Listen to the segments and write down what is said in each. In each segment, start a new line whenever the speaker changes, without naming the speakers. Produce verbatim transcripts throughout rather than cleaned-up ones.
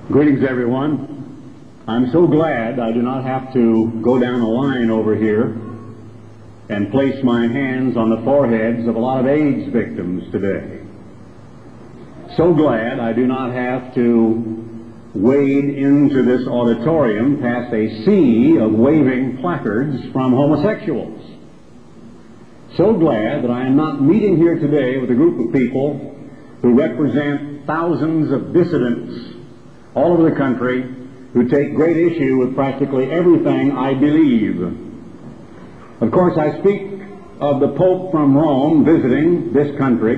Greetings, everyone. I'm so glad I do not have to go down a line over here and place my hands on the foreheads of a lot of AIDS victims today. So glad I do not have to wade into this auditorium past a sea of waving placards from homosexuals. So glad that I am not meeting here today with a group of people who represent thousands of dissidents all over the country who take great issue with practically everything I believe. Of course, I speak of the Pope from Rome visiting this country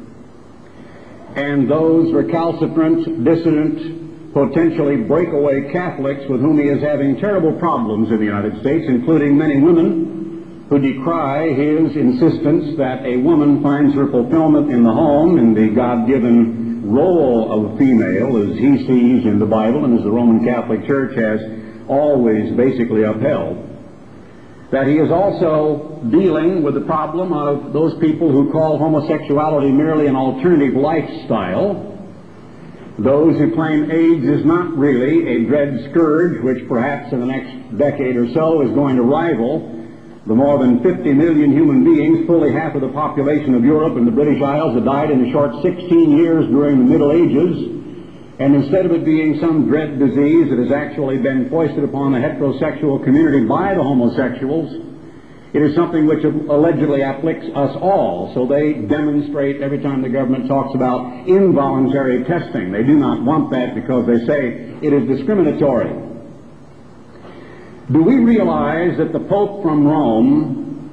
and those recalcitrant, dissident, potentially breakaway Catholics with whom he is having terrible problems in the United States, including many women who decry his insistence that a woman finds her fulfillment in the home, in the God-given role of a female as he sees in the Bible and as the Roman Catholic Church has always basically upheld. That he is also dealing with the problem of those people who call homosexuality merely an alternative lifestyle, those who claim AIDS is not really a dread scourge which perhaps in the next decade or so is going to rival the more than fifty million human beings, fully half of the population of Europe and the British Isles, that died in a short sixteen years during the Middle Ages. And instead of it being some dread disease that has actually been foisted upon the heterosexual community by the homosexuals, it is something which allegedly afflicts us all. So they demonstrate every time the government talks about involuntary testing. They do not want that because they say it is discriminatory. Do we realize that the Pope from Rome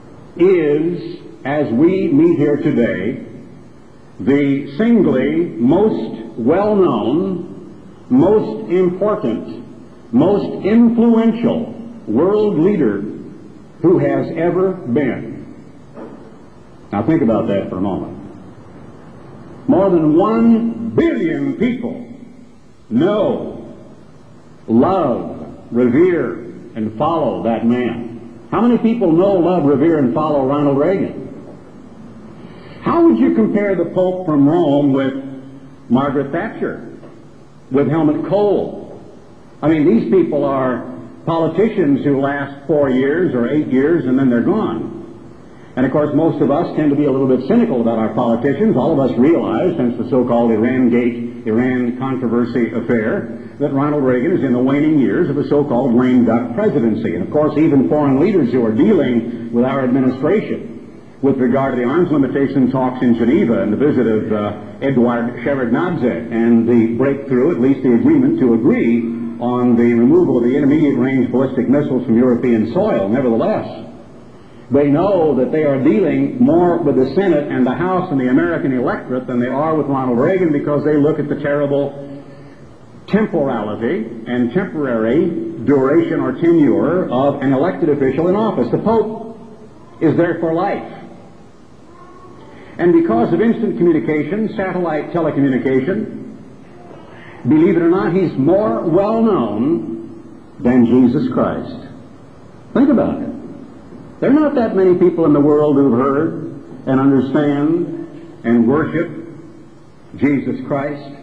is, as we meet here today, the singly most well-known, most important, most influential world leader who has ever been? Now think about that for a moment. More than one billion people know, love, revere, and follow that man. How many people know, love, revere, and follow Ronald Reagan? How would you compare the Pope from Rome with Margaret Thatcher, with Helmut Kohl? I mean, these people are politicians who last four years or eight years and then they're gone. And of course, most of us tend to be a little bit cynical about our politicians. All of us realize, since the so-called Iran-Gate, Iran controversy affair, that Ronald Reagan is in the waning years of a so-called lame duck presidency. And of course, even foreign leaders who are dealing with our administration with regard to the arms limitation talks in Geneva and the visit of uh, Eduard Shevardnadze and the breakthrough, at least the agreement to agree on the removal of the intermediate-range ballistic missiles from European soil. Nevertheless, they know that they are dealing more with the Senate and the House and the American electorate than they are with Ronald Reagan, because they look at the terrible temporality and temporary duration or tenure of an elected official in office. The Pope is there for life. And because of instant communication, satellite telecommunication, believe it or not, he's more well-known than Jesus Christ. Think about it. There are not that many people in the world who've heard and understand and worship Jesus Christ.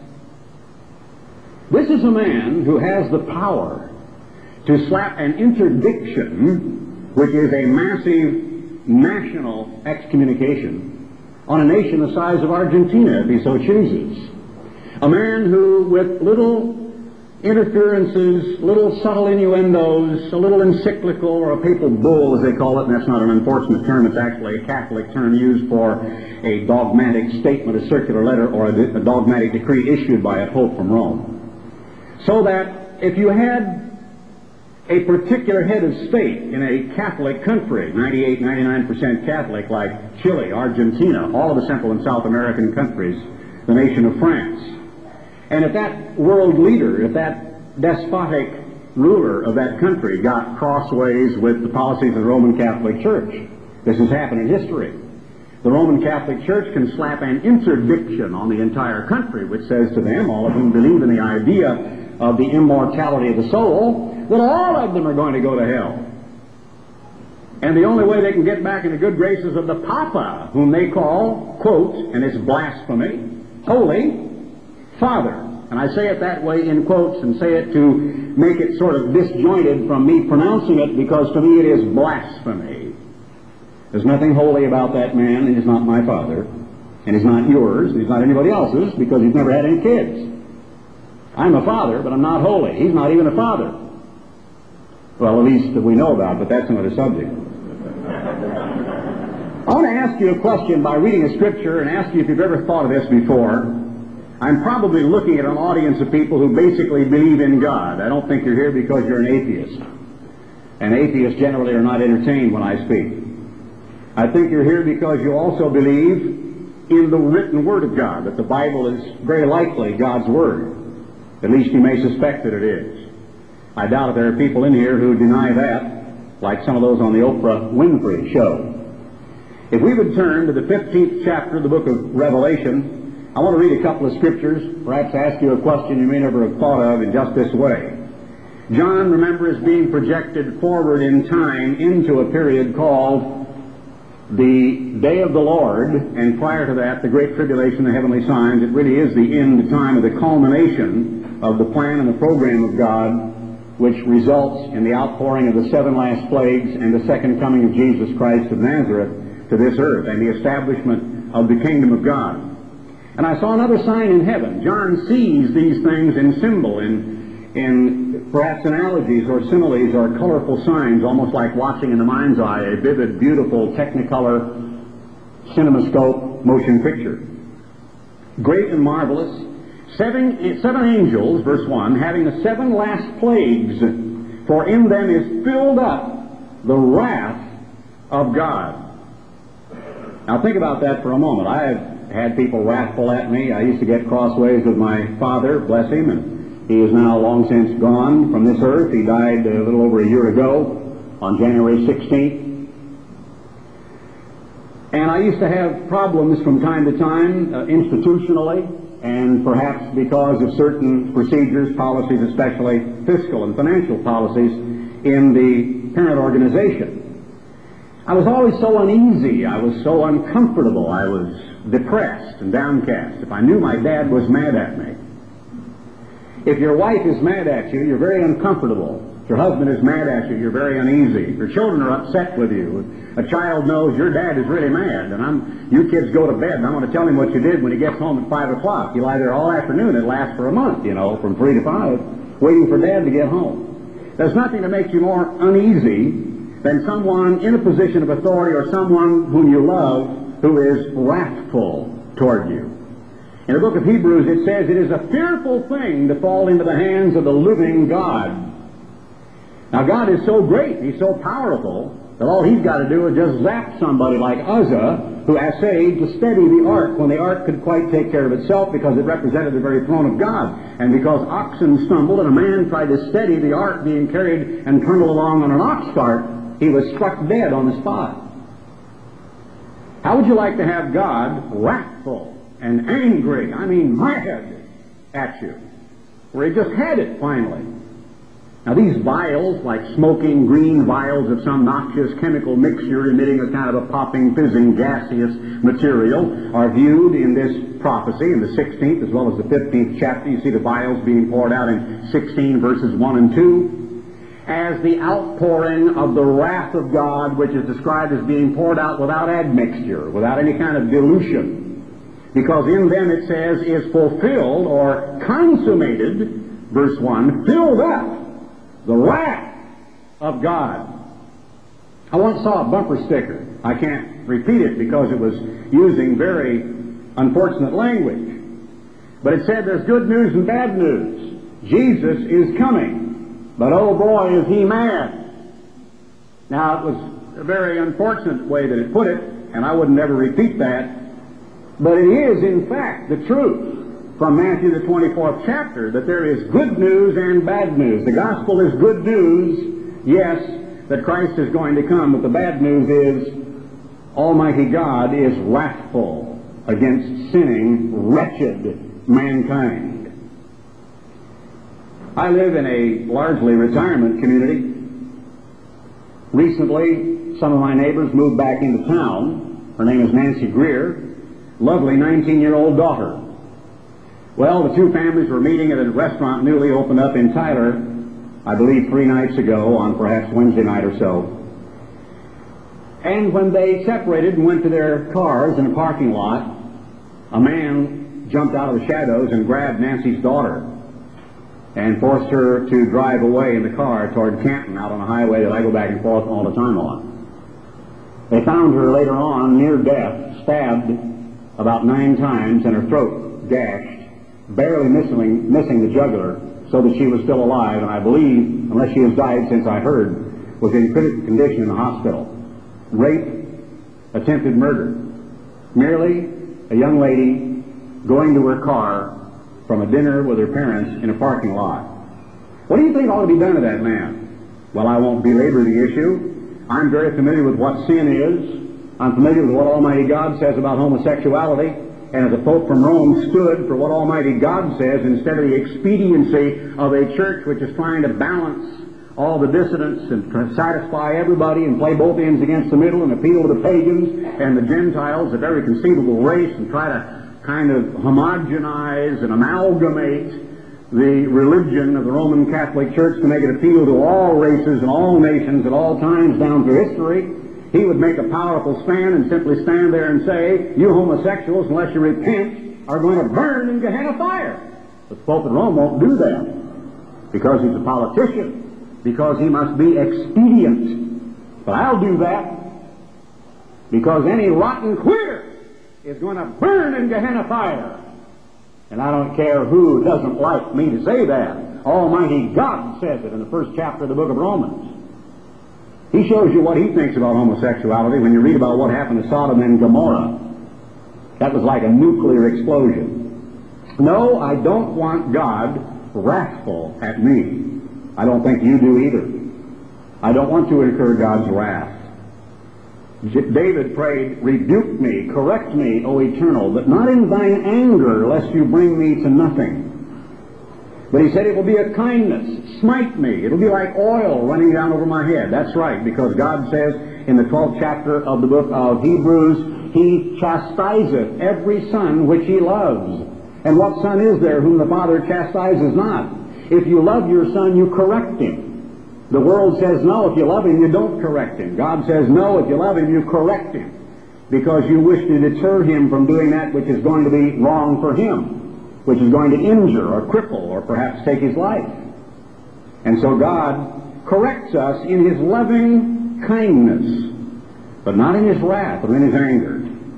This is a man who has the power to slap an interdiction, which is a massive national excommunication, on a nation the size of Argentina, if he so chooses. A man who, with little interferences, little subtle innuendos, a little encyclical or a papal bull, as they call it, and that's not an unfortunate term, it's actually a Catholic term used for a dogmatic statement, a circular letter, or a, a dogmatic decree issued by a Pope from Rome. So that if you had a particular head of state in a Catholic country, ninety-eight, ninety-nine percent Catholic, like Chile, Argentina, all of the Central and South American countries, the nation of France, and if that world leader, if that despotic ruler of that country got crossways with the policies of the Roman Catholic Church, this has happened in history. The Roman Catholic Church can slap an interdiction on the entire country, which says to them, all of whom believe in the idea of the immortality of the soul, that all of them are going to go to hell. And the only way they can get back in the good graces of the Papa, whom they call, quote, and it's blasphemy, Holy Father. And I say it that way in quotes and say it to make it sort of disjointed from me pronouncing it, because to me it is blasphemy. There's nothing holy about that man, and he's not my father. And he's not yours, and he's not anybody else's, because he's never had any kids. I'm a father, but I'm not holy. He's not even a father. Well, at least that we know about, but that's another subject. I want to ask you a question by reading a scripture and ask you if you've ever thought of this before. I'm probably looking at an audience of people who basically believe in God. I don't think you're here because you're an atheist. And atheists generally are not entertained when I speak. I think you're here because you also believe in the written Word of God, that the Bible is very likely God's Word. At least you may suspect that it is. I doubt if there are people in here who deny that, like some of those on the Oprah Winfrey show. If we would turn to the fifteenth chapter of the book of Revelation, I want to read a couple of scriptures, perhaps ask you a question you may never have thought of in just this way. John, remember, is being projected forward in time into a period called the day of the Lord, and prior to that, the great tribulation, the heavenly signs. It really is the end time of the culmination of the plan and the program of God, which results in the outpouring of the seven last plagues and the second coming of Jesus Christ of Nazareth to this earth, and the establishment of the kingdom of God. And I saw another sign in heaven. John sees these things in symbol, in in perhaps analogies or similes or colorful signs, almost like watching in the mind's eye a vivid, beautiful, technicolor cinemascope motion picture. Great and marvelous. Seven, seven angels, verse one, having the seven last plagues, for in them is filled up the wrath of God. Now think about that for a moment. I have had people wrathful at me. I used to get crossways with my father, bless him, and he is now long since gone from this earth. He died a little over a year ago on January sixteenth. And I used to have problems from time to time, uh, institutionally, and perhaps because of certain procedures, policies, especially fiscal and financial policies in the parent organization. I was always so uneasy. I was so uncomfortable. I was depressed and downcast. If I knew my dad was mad at me. If your wife is mad at you, you're very uncomfortable. If your husband is mad at you, you're very uneasy. If your children are upset with you, a child knows your dad is really mad, and I'm, you kids go to bed, and I'm going to tell him what you did when he gets home at five o'clock. You lie there all afternoon. It lasts for a month, you know, from three to five, waiting for Dad to get home. There's nothing that makes you more uneasy than someone in a position of authority or someone whom you love who is wrathful toward you. In the book of Hebrews, it says it is a fearful thing to fall into the hands of the living God. Now, God is so great, He's so powerful, that all He's got to do is just zap somebody like Uzzah, who essayed to steady the ark when the ark could quite take care of itself because it represented the very throne of God. And because oxen stumbled and a man tried to steady the ark being carried and trundled along on an ox cart, he was struck dead on the spot. How would you like to have God wrathful and angry, I mean mad, at you, where He just had it finally? Now these vials, like smoking green vials of some noxious chemical mixture emitting a kind of a popping, fizzing, gaseous material, are viewed in this prophecy in the sixteenth as well as the fifteenth chapter. You see the vials being poured out in sixteen verses one and two as the outpouring of the wrath of God, which is described as being poured out without admixture, without any kind of dilution. Because in them it says is fulfilled or consummated, verse one, filled up the wrath of God. I once saw a bumper sticker. I can't repeat it because it was using very unfortunate language. But it said there's good news and bad news. Jesus is coming, but oh boy is He mad. Now it was a very unfortunate way that it put it, and I wouldn't ever repeat that. But it is, in fact, the truth from Matthew the twenty-fourth chapter that there is good news and bad news. The gospel is good news, yes, that Christ is going to come, but the bad news is Almighty God is wrathful against sinning, wretched mankind. I live in a largely retirement community. Recently, some of my neighbors moved back into town. Her name is Nancy Greer. Lovely nineteen-year-old daughter. Well, the two families were meeting at a restaurant newly opened up in Tyler, I believe three nights ago, on perhaps Wednesday night or so. And when they separated and went to their cars in a parking lot, a man jumped out of the shadows and grabbed Nancy's daughter and forced her to drive away in the car toward Canton, out on a highway that I go back and forth all the time on. They found her later on near death, stabbed about nine times and her throat gashed, barely missing, missing the jugular, so that she was still alive, and I believe, unless she has died since I heard, was in critical condition in the hospital. Rape, attempted murder. Merely a young lady going to her car from a dinner with her parents in a parking lot. What do you think ought to be done to that man? Well, I won't belabor the issue. I'm very familiar with what sin is. I'm familiar with what Almighty God says about homosexuality. And as the Pope from Rome stood for what Almighty God says instead of the expediency of a church which is trying to balance all the dissidents and to satisfy everybody and play both ends against the middle and appeal to the pagans and the Gentiles of every conceivable race and try to kind of homogenize and amalgamate the religion of the Roman Catholic Church to make it appeal to all races and all nations at all times down through history. He would make a powerful stand and simply stand there and say, you homosexuals, unless you repent, are going to burn in Gehenna fire. But the Pope of Rome won't do that because he's a politician, because he must be expedient. But I'll do that because any rotten quitter is going to burn in Gehenna fire. And I don't care who doesn't like me to say that. Almighty God says it in the first chapter of the book of Romans. He shows you what he thinks about homosexuality when you read about what happened to Sodom and Gomorrah. That was like a nuclear explosion. No, I don't want God wrathful at me. I don't think you do either. I don't want to incur God's wrath. David prayed, rebuke me, correct me, O Eternal, but not in thine anger, lest you bring me to nothing. But he said it will be a kindness. Smite me. It'll be like oil running down over my head. That's right, because God says in the twelfth chapter of the book of Hebrews, he chastiseth every son which he loves. And what son is there whom the Father chastises not? If you love your son, you correct him. The world says no, if you love him, you don't correct him. God says no, if you love him, you correct him, because you wish to deter him from doing that which is going to be wrong for him, which is going to injure or cripple or perhaps take his life. And so God corrects us in his loving kindness, but not in his wrath or in his anger.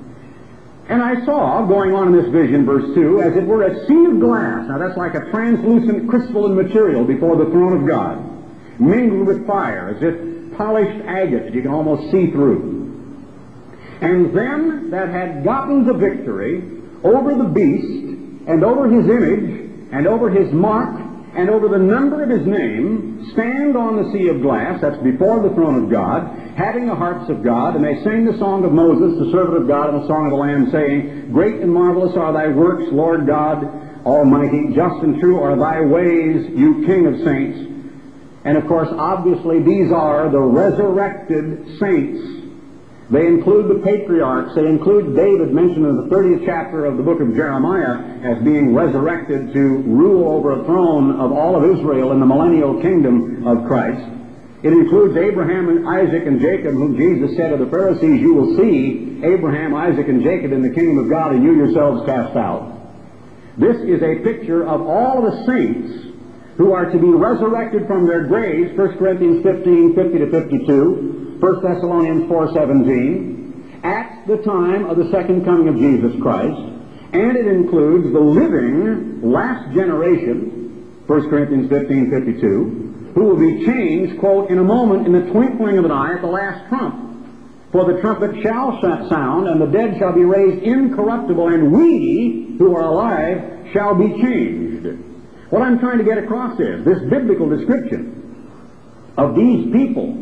And I saw, going on in this vision, verse two, as it were a sea of glass. Now that's like a translucent crystalline material before the throne of God, mingled with fire, as if polished agate that you can almost see through. And them that had gotten the victory over the beast, and over his image, and over his mark, and over the number of his name, stand on the sea of glass, that's before the throne of God, having the harps of God, and they sing the song of Moses, the servant of God, and the song of the Lamb, saying, great and marvelous are thy works, Lord God Almighty, just and true are thy ways, you King of saints. And of course, obviously, these are the resurrected saints. They include the patriarchs. They include David, mentioned in the thirtieth chapter of the book of Jeremiah, as being resurrected to rule over a throne of all of Israel in the millennial kingdom of Christ. It includes Abraham and Isaac and Jacob, whom Jesus said to the Pharisees, you will see Abraham, Isaac, and Jacob in the kingdom of God, and you yourselves cast out. This is a picture of all the saints who are to be resurrected from their graves, First Corinthians fifteen, fifty to fifty-two, First Thessalonians four, seventeen, at the time of the second coming of Jesus Christ. And it includes the living last generation, First Corinthians fifteen, fifty-two, who will be changed, quote, in a moment, in the twinkling of an eye, at the last trump. For the trumpet shall sound, and the dead shall be raised incorruptible, and we, who are alive, shall be changed. What I'm trying to get across is, this biblical description of these people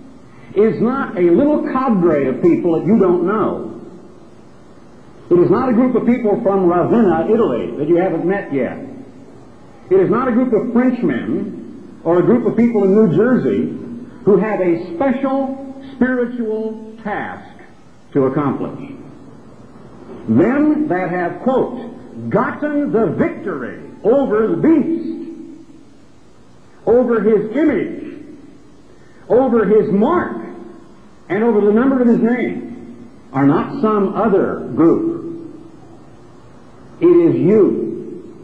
is not a little cadre of people that you don't know. It is not a group of people from Ravenna, Italy, that you haven't met yet. It is not a group of Frenchmen or a group of people in New Jersey who have a special spiritual task to accomplish. Them that have, quote, gotten the victory over the beast, over his image, over his mark, and over the number of his name, are not some other group. It is you.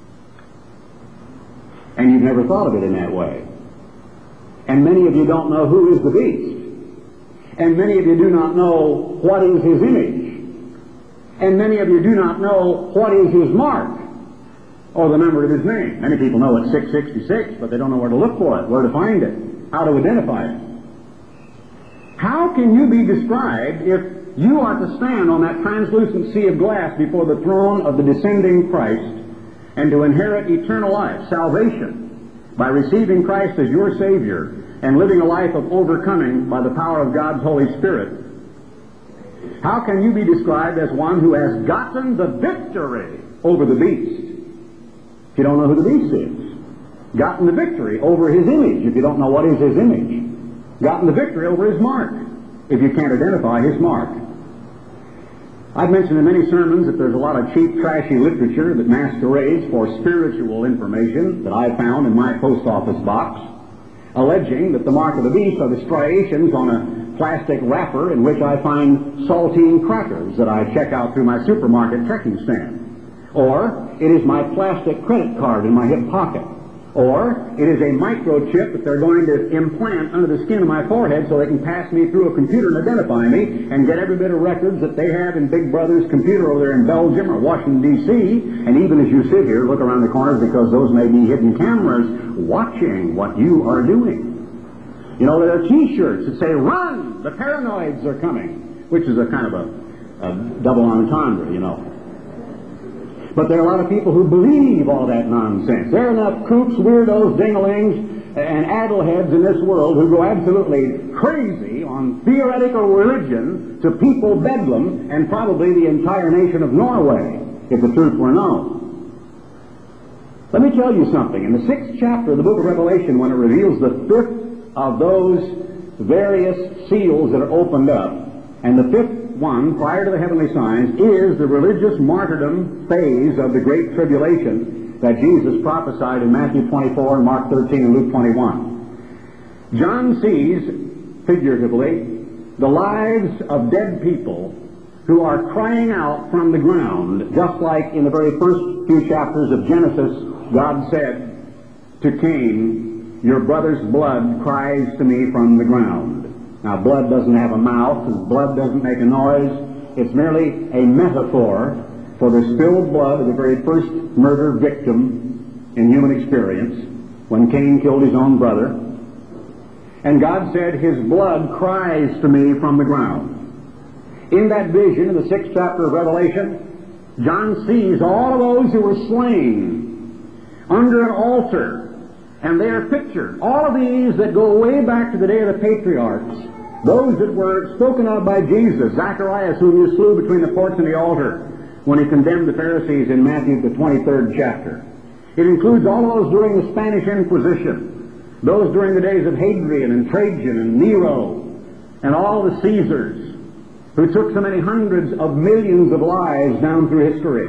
And you've never thought of it in that way. And many of you don't know who is the beast. And many of you do not know what is his image. And many of you do not know what is his mark, or the number of his name. Many people know it's six sixty-six, but they don't know where to look for it, where to find it, how to identify it. How can you be described if you are to stand on that translucent sea of glass before the throne of the descending Christ and to inherit eternal life, salvation, by receiving Christ as your Savior and living a life of overcoming by the power of God's Holy Spirit? How can you be described as one who has gotten the victory over the beast if you don't know who the beast is? Gotten the victory over his image if you don't know what is his image. Gotten the victory over his mark if you can't identify his mark. I've mentioned in many sermons that there's a lot of cheap, trashy literature that masquerades for spiritual information that I found in my post office box, alleging that the mark of the beast are the striations on a plastic wrapper in which I find saltine crackers that I check out through my supermarket checking stand. Or it is my plastic credit card in my hip pocket. Or it is a microchip that they're going to implant under the skin of my forehead so they can pass me through a computer and identify me and get every bit of records that they have in Big Brother's computer over there in Belgium or Washington, D C And even as you sit here, look around the corners because those may be hidden cameras watching what you are doing. You know, there are T-shirts that say, "Run! The paranoids are coming," which is a kind of a, a double entendre, you know. But there are a lot of people who believe all that nonsense. There are enough kooks, weirdos, dinglings, and addleheads in this world who go absolutely crazy on theoretical religion to people bedlam and probably the entire nation of Norway, if the truth were known. Let me tell you something. In the sixth chapter of the book of Revelation, when it reveals the fifth of those various seals that are opened up, and the fifth one, prior to the heavenly signs, is the religious martyrdom phase of the Great Tribulation that Jesus prophesied in Matthew twenty-four, and Mark thirteen, and Luke twenty-one. John sees, figuratively, the lives of dead people who are crying out from the ground, just like in the very first few chapters of Genesis, God said to Cain, "Your brother's blood cries to me from the ground." Now, blood doesn't have a mouth, and blood doesn't make a noise. It's merely a metaphor for the spilled blood of the very first murder victim in human experience, when Cain killed his own brother. And God said, "His blood cries to me from the ground." In that vision, in the sixth chapter of Revelation, John sees all of those who were slain under an altar, and they are pictured. All of these that go way back to the day of the patriarchs, those that were spoken of by Jesus, Zacharias, whom you slew between the porch and the altar, when he condemned the Pharisees in Matthew, the twenty-third chapter. It includes all those during the Spanish Inquisition, those during the days of Hadrian and Trajan and Nero, and all the Caesars, who took so many hundreds of millions of lives down through history.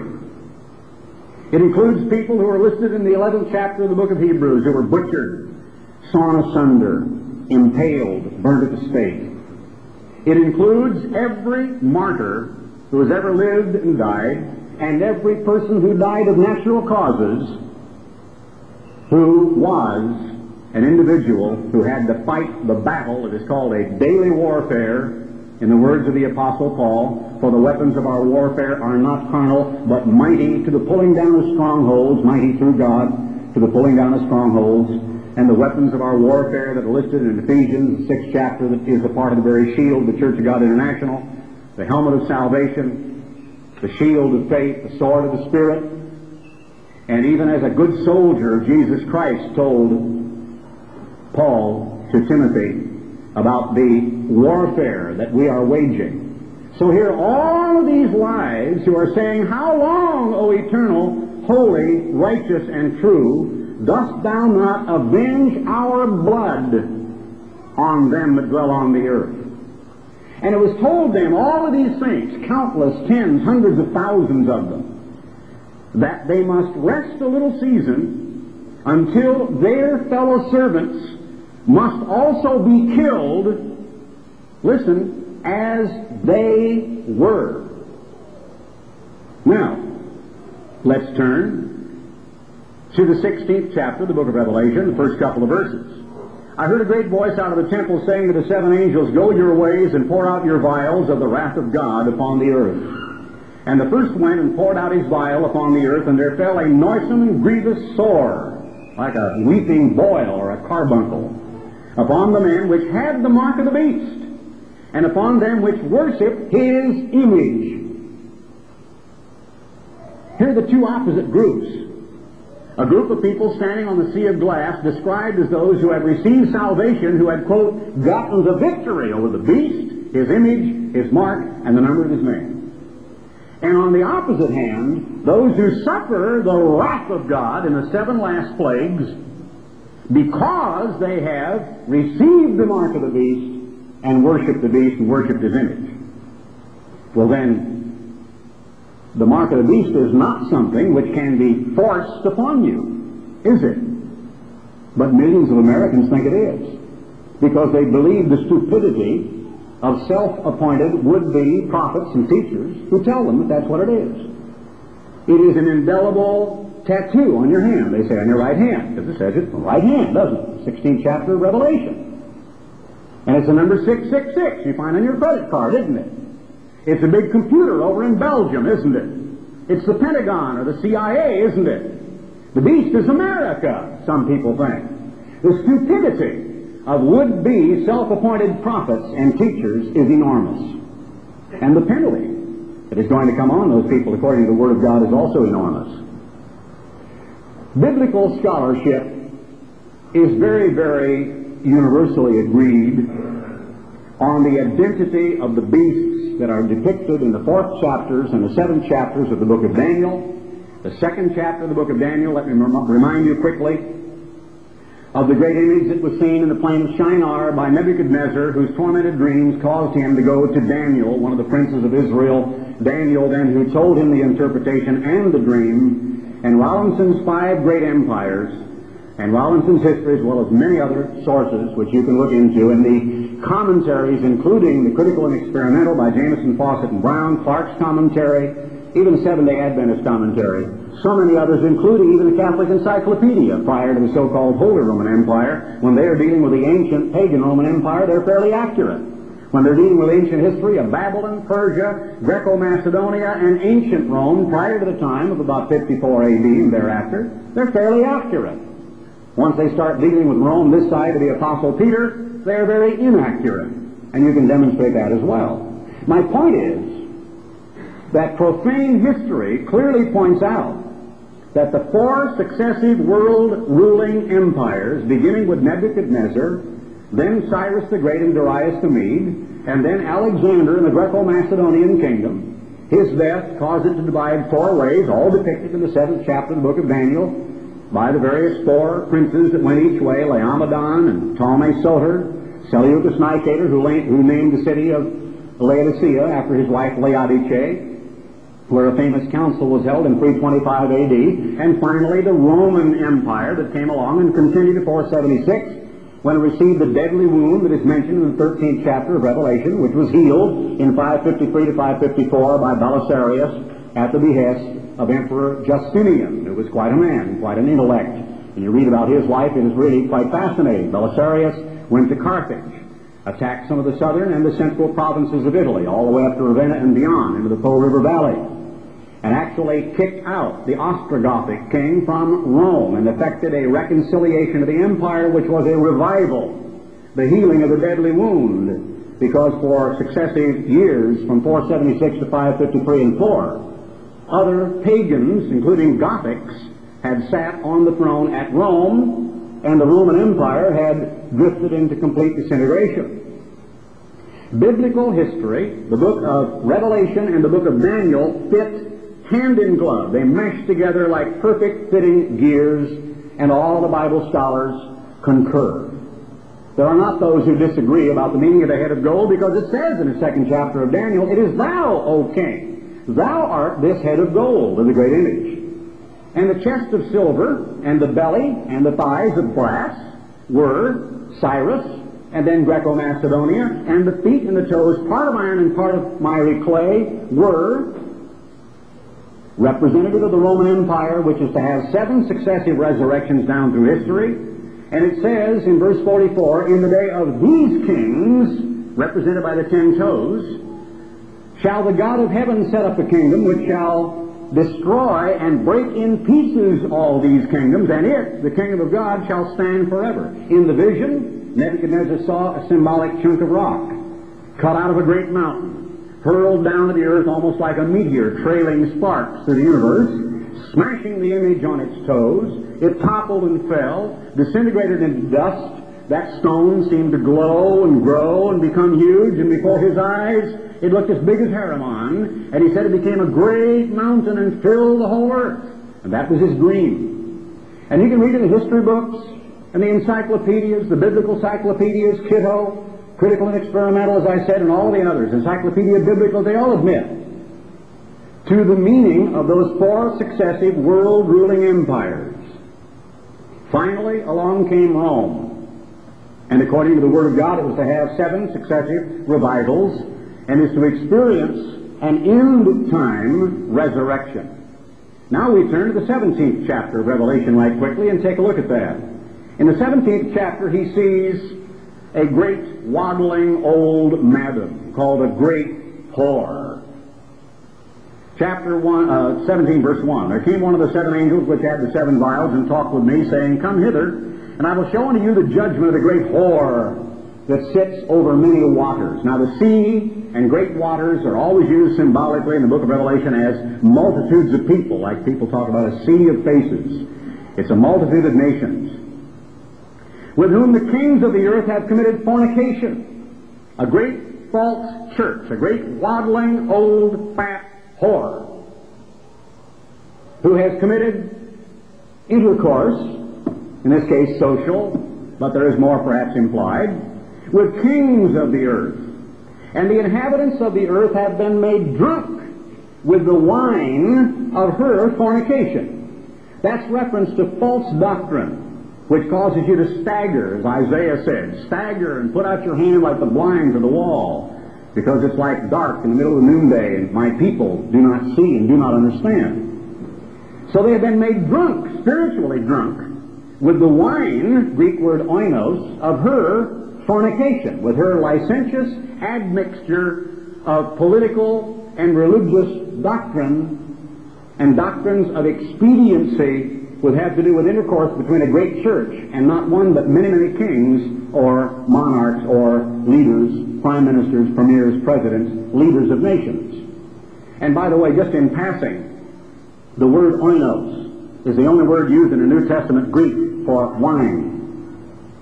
It includes people who are listed in the eleventh chapter of the book of Hebrews, who were butchered, sawn asunder, impaled, burnt at the stake. It includes every martyr who has ever lived and died, and every person who died of natural causes, who was an individual who had to fight the battle that is called a daily warfare. In the words of the Apostle Paul, "For the weapons of our warfare are not carnal, but mighty to the pulling down of strongholds," mighty through God, to the pulling down of strongholds. And the weapons of our warfare that are listed in Ephesians, the sixth chapter, that is a part of the very shield of the Church of God International, the helmet of salvation, the shield of faith, the sword of the Spirit. And even as a good soldier of Jesus Christ told Paul to Timothy about the warfare that we are waging. So here all of these lives who are saying, "How long, O eternal, holy, righteous, and true, dost thou not avenge our blood on them that dwell on the earth?" And it was told them, all of these saints, countless tens, hundreds of thousands of them, that they must rest a little season until their fellow servants must also be killed, listen, as they were. Now, let's turn to the sixteenth chapter of the book of Revelation, the first couple of verses. I heard a great voice out of the temple saying to the seven angels, Go your ways and pour out your vials of the wrath of God upon the earth. And the first went and poured out his vial upon the earth, and there fell a noisome and grievous sore, like a weeping boil or a carbuncle, upon the men which had the mark of the beast, and upon them which worship his image. Here are the two opposite groups. A group of people standing on the sea of glass described as those who had received salvation, who had, quote, gotten the victory over the beast, his image, his mark, and the number of his name. And on the opposite hand, those who suffer the wrath of God in the seven last plagues because they have received the mark of the beast and worshiped the beast and worshiped his image. Well then, the mark of the beast is not something which can be forced upon you, is it? But millions of Americans think it is, because they believe the stupidity of self-appointed would-be prophets and teachers who tell them that that's what it is. It is an indelible tattoo on your hand, they say, on your right hand, because it says it's the right hand, doesn't it? sixteenth chapter of Revelation. And it's the number six six six you find on your credit card, isn't it? It's a big computer over in Belgium, isn't it? It's the Pentagon or the C I A, isn't it? The beast is America, some people think. The stupidity of would-be self-appointed prophets and teachers is enormous. And the penalty that is going to come on those people, according to the Word of God, is also enormous. Biblical scholarship is very, very universally agreed on the identity of the beasts that are depicted in the fourth chapters and the seventh chapters of the book of Daniel. The second chapter of the book of Daniel, let me remind you quickly of the great image that was seen in the plain of Shinar by Nebuchadnezzar, whose tormented dreams caused him to go to Daniel, one of the princes of Israel. Daniel then, who told him the interpretation and the dream. And Rawlinson's five great empires, and Rawlinson's history, as well as many other sources which you can look into, and the commentaries, including the Critical and Experimental by Jameson, Fawcett, and Brown, Clark's commentary, even the Seventh-day Adventist commentary, so many others, including even the Catholic Encyclopedia prior to the so-called Holy Roman Empire. When they are dealing with the ancient pagan Roman Empire, they're fairly accurate. When they're dealing with ancient history of Babylon, Persia, Greco-Macedonia, and ancient Rome prior to the time of about fifty-four A D and thereafter, they're fairly accurate. Once they start dealing with Rome this side of the Apostle Peter, they're very inaccurate. And you can demonstrate that as well. My point is that profane history clearly points out that the four successive world-ruling empires, beginning with Nebuchadnezzar, then Cyrus the Great and Darius the Mede, and then Alexander in the Greco-Macedonian kingdom, his death caused it to divide four ways, all depicted in the seventh chapter of the book of Daniel, by the various four princes that went each way, Laomedon and Ptolemy Soter, Seleucus Nicator, who, who named the city of Laodicea after his wife Laodice, where a famous council was held in three twenty-five A D, and finally the Roman Empire that came along and continued to four seventy-six, when it received the deadly wound that is mentioned in the thirteenth chapter of Revelation, which was healed in five fifty-three to five fifty-four by Belisarius at the behest of Emperor Justinian, who was quite a man, quite an intellect. And you read about his life, it is really quite fascinating. Belisarius went to Carthage, attacked some of the southern and the central provinces of Italy, all the way up to Ravenna and beyond, into the Po River Valley, and actually kicked out the Ostrogothic king from Rome and effected a reconciliation of the empire, which was a revival, the healing of the deadly wound, because for successive years, from four seventy-six to five fifty-three and four, other pagans, including Gothics, had sat on the throne at Rome, and the Roman Empire had drifted into complete disintegration. Biblical history, the book of Revelation and the book of Daniel, fit hand in glove. They mesh together like perfect fitting gears, and all the Bible scholars concur. There are not those who disagree about the meaning of the head of gold, because it says in the second chapter of Daniel, "It is thou, O king. Thou art this head of gold," of the great image. And the chest of silver, and the belly, and the thighs of brass were Cyrus, and then Greco-Macedonia, and the feet and the toes, part of iron and part of miry clay, were representative of the Roman Empire, which is to have seven successive resurrections down through history. And it says in verse forty-four, in the day of these kings, represented by the ten toes, shall the God of heaven set up a kingdom which shall destroy and break in pieces all these kingdoms, and it, the kingdom of God, shall stand forever. In the vision, Nebuchadnezzar saw a symbolic chunk of rock cut out of a great mountain, hurled down to the earth almost like a meteor, trailing sparks through the universe, smashing the image on its toes. It toppled and fell, disintegrated into dust. That stone seemed to glow and grow and become huge, and before his eyes it looked as big as Hermon, and he said it became a great mountain and filled the whole earth. And that was his dream. And you can read in the history books and the encyclopedias, the biblical encyclopedias, Kitto, Critical and Experimental, as I said, and all the others, Encyclopedia Biblical, they all admit to the meaning of those four successive world-ruling empires. Finally, along came Rome. And according to the Word of God, it was to have seven successive revivals, and is to experience an end-time resurrection. Now we turn to the seventeenth chapter of Revelation right quickly and take a look at that. In the seventeenth chapter, he sees a great waddling old madam called a great whore. Chapter one, uh, seventeen, verse one. There came one of the seven angels which had the seven vials and talked with me, saying, Come hither, and I will show unto you the judgment of the great whore that sits over many waters. Now the sea and great waters are always used symbolically in the book of Revelation as multitudes of people, like people talk about a sea of faces. It's a multitude of nations, with whom the kings of the earth have committed fornication. A great false church, a great waddling old fat whore, who has committed intercourse, in this case social, but there is more perhaps implied, with kings of the earth. And the inhabitants of the earth have been made drunk with the wine of her fornication. That's reference to false doctrine, which causes you to stagger, as Isaiah said. Stagger and put out your hand like the blind to the wall, because it's like dark in the middle of the noonday, and my people do not see and do not understand. So they have been made drunk, spiritually drunk, with the wine, Greek word oinos, of her fornication, with her licentious admixture of political and religious doctrine and doctrines of expediency, would have to do with intercourse between a great church and not one but many, many kings or monarchs or leaders, prime ministers, premiers, presidents, leaders of nations. And by the way, just in passing, the word oinos is the only word used in the New Testament Greek for wine.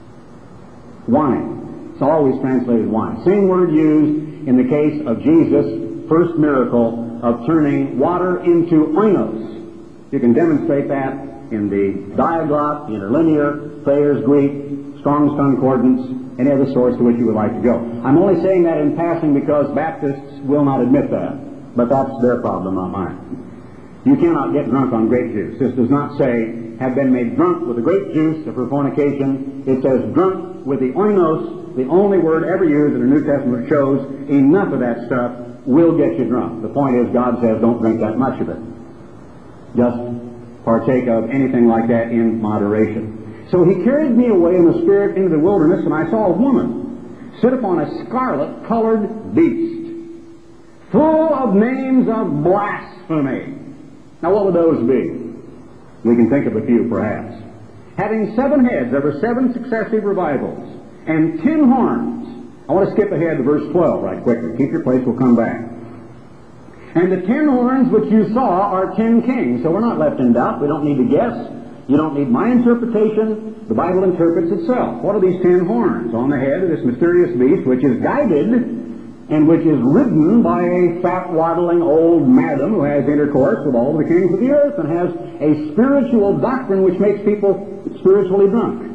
Wine. It's always translated wine. Same word used in the case of Jesus' first miracle of turning water into oinos. You can demonstrate that in the Diaglott, the Interlinear, Thayer's Greek, Strong's Concordance, any other source to which you would like to go. I'm only saying that in passing because Baptists will not admit that, but that's their problem, not mine. You cannot get drunk on grape juice. This does not say, have been made drunk with the grape juice of her fornication. It says drunk with the oinos, the only word ever used in the New Testament, shows enough of that stuff will get you drunk. The point is, God says don't drink that much of it. Just partake of anything like that in moderation. So he carried me away in the Spirit into the wilderness, and I saw a woman sit upon a scarlet-colored beast, full of names of blasphemy. Now what would those be? We can think of a few, perhaps. Having seven heads, there were seven successive revivals, and ten horns. I want to skip ahead to verse twelve right quickly. Keep your place, we'll come back. And the ten horns which you saw are ten kings. So we're not left in doubt. We don't need to guess. You don't need my interpretation. The Bible interprets itself. What are these ten horns on the head of this mysterious beast, which is guided and which is ridden by a fat, waddling old madam who has intercourse with all the kings of the earth and has a spiritual doctrine which makes people spiritually drunk?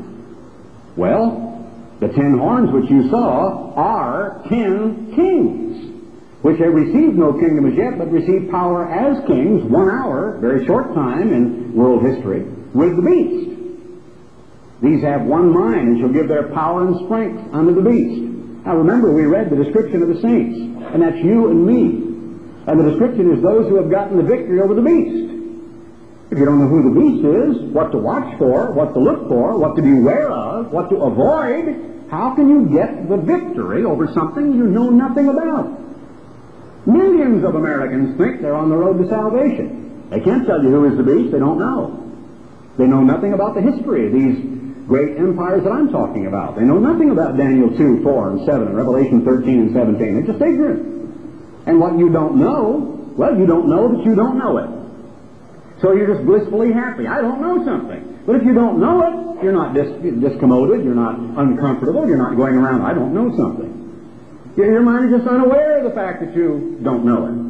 Well, the ten horns which you saw are ten kings. which have received no kingdom as yet, but received power as kings, one hour, very short time in world history, with the beast. These have one mind, and shall give their power and strength unto the beast. Now remember, we read the description of the saints, and that's you and me. And the description is those who have gotten the victory over the beast. If you don't know who the beast is, what to watch for, what to look for, what to beware of, what to avoid, how can you get the victory over something you know nothing about? Millions of Americans think they're on the road to salvation. They can't tell you who is the beast. They don't know. They know nothing about the history of these great empires that I'm talking about. They know nothing about Daniel two, four, and seven, and Revelation thirteen and seventeen. They're just ignorant. And what you don't know, well, you don't know that you don't know it. So you're just blissfully happy. I don't know something. But if you don't know it, you're not dis- discommoded, you're not uncomfortable, you're not going around, I don't know something. Your mind is just unaware of the fact that you don't know it.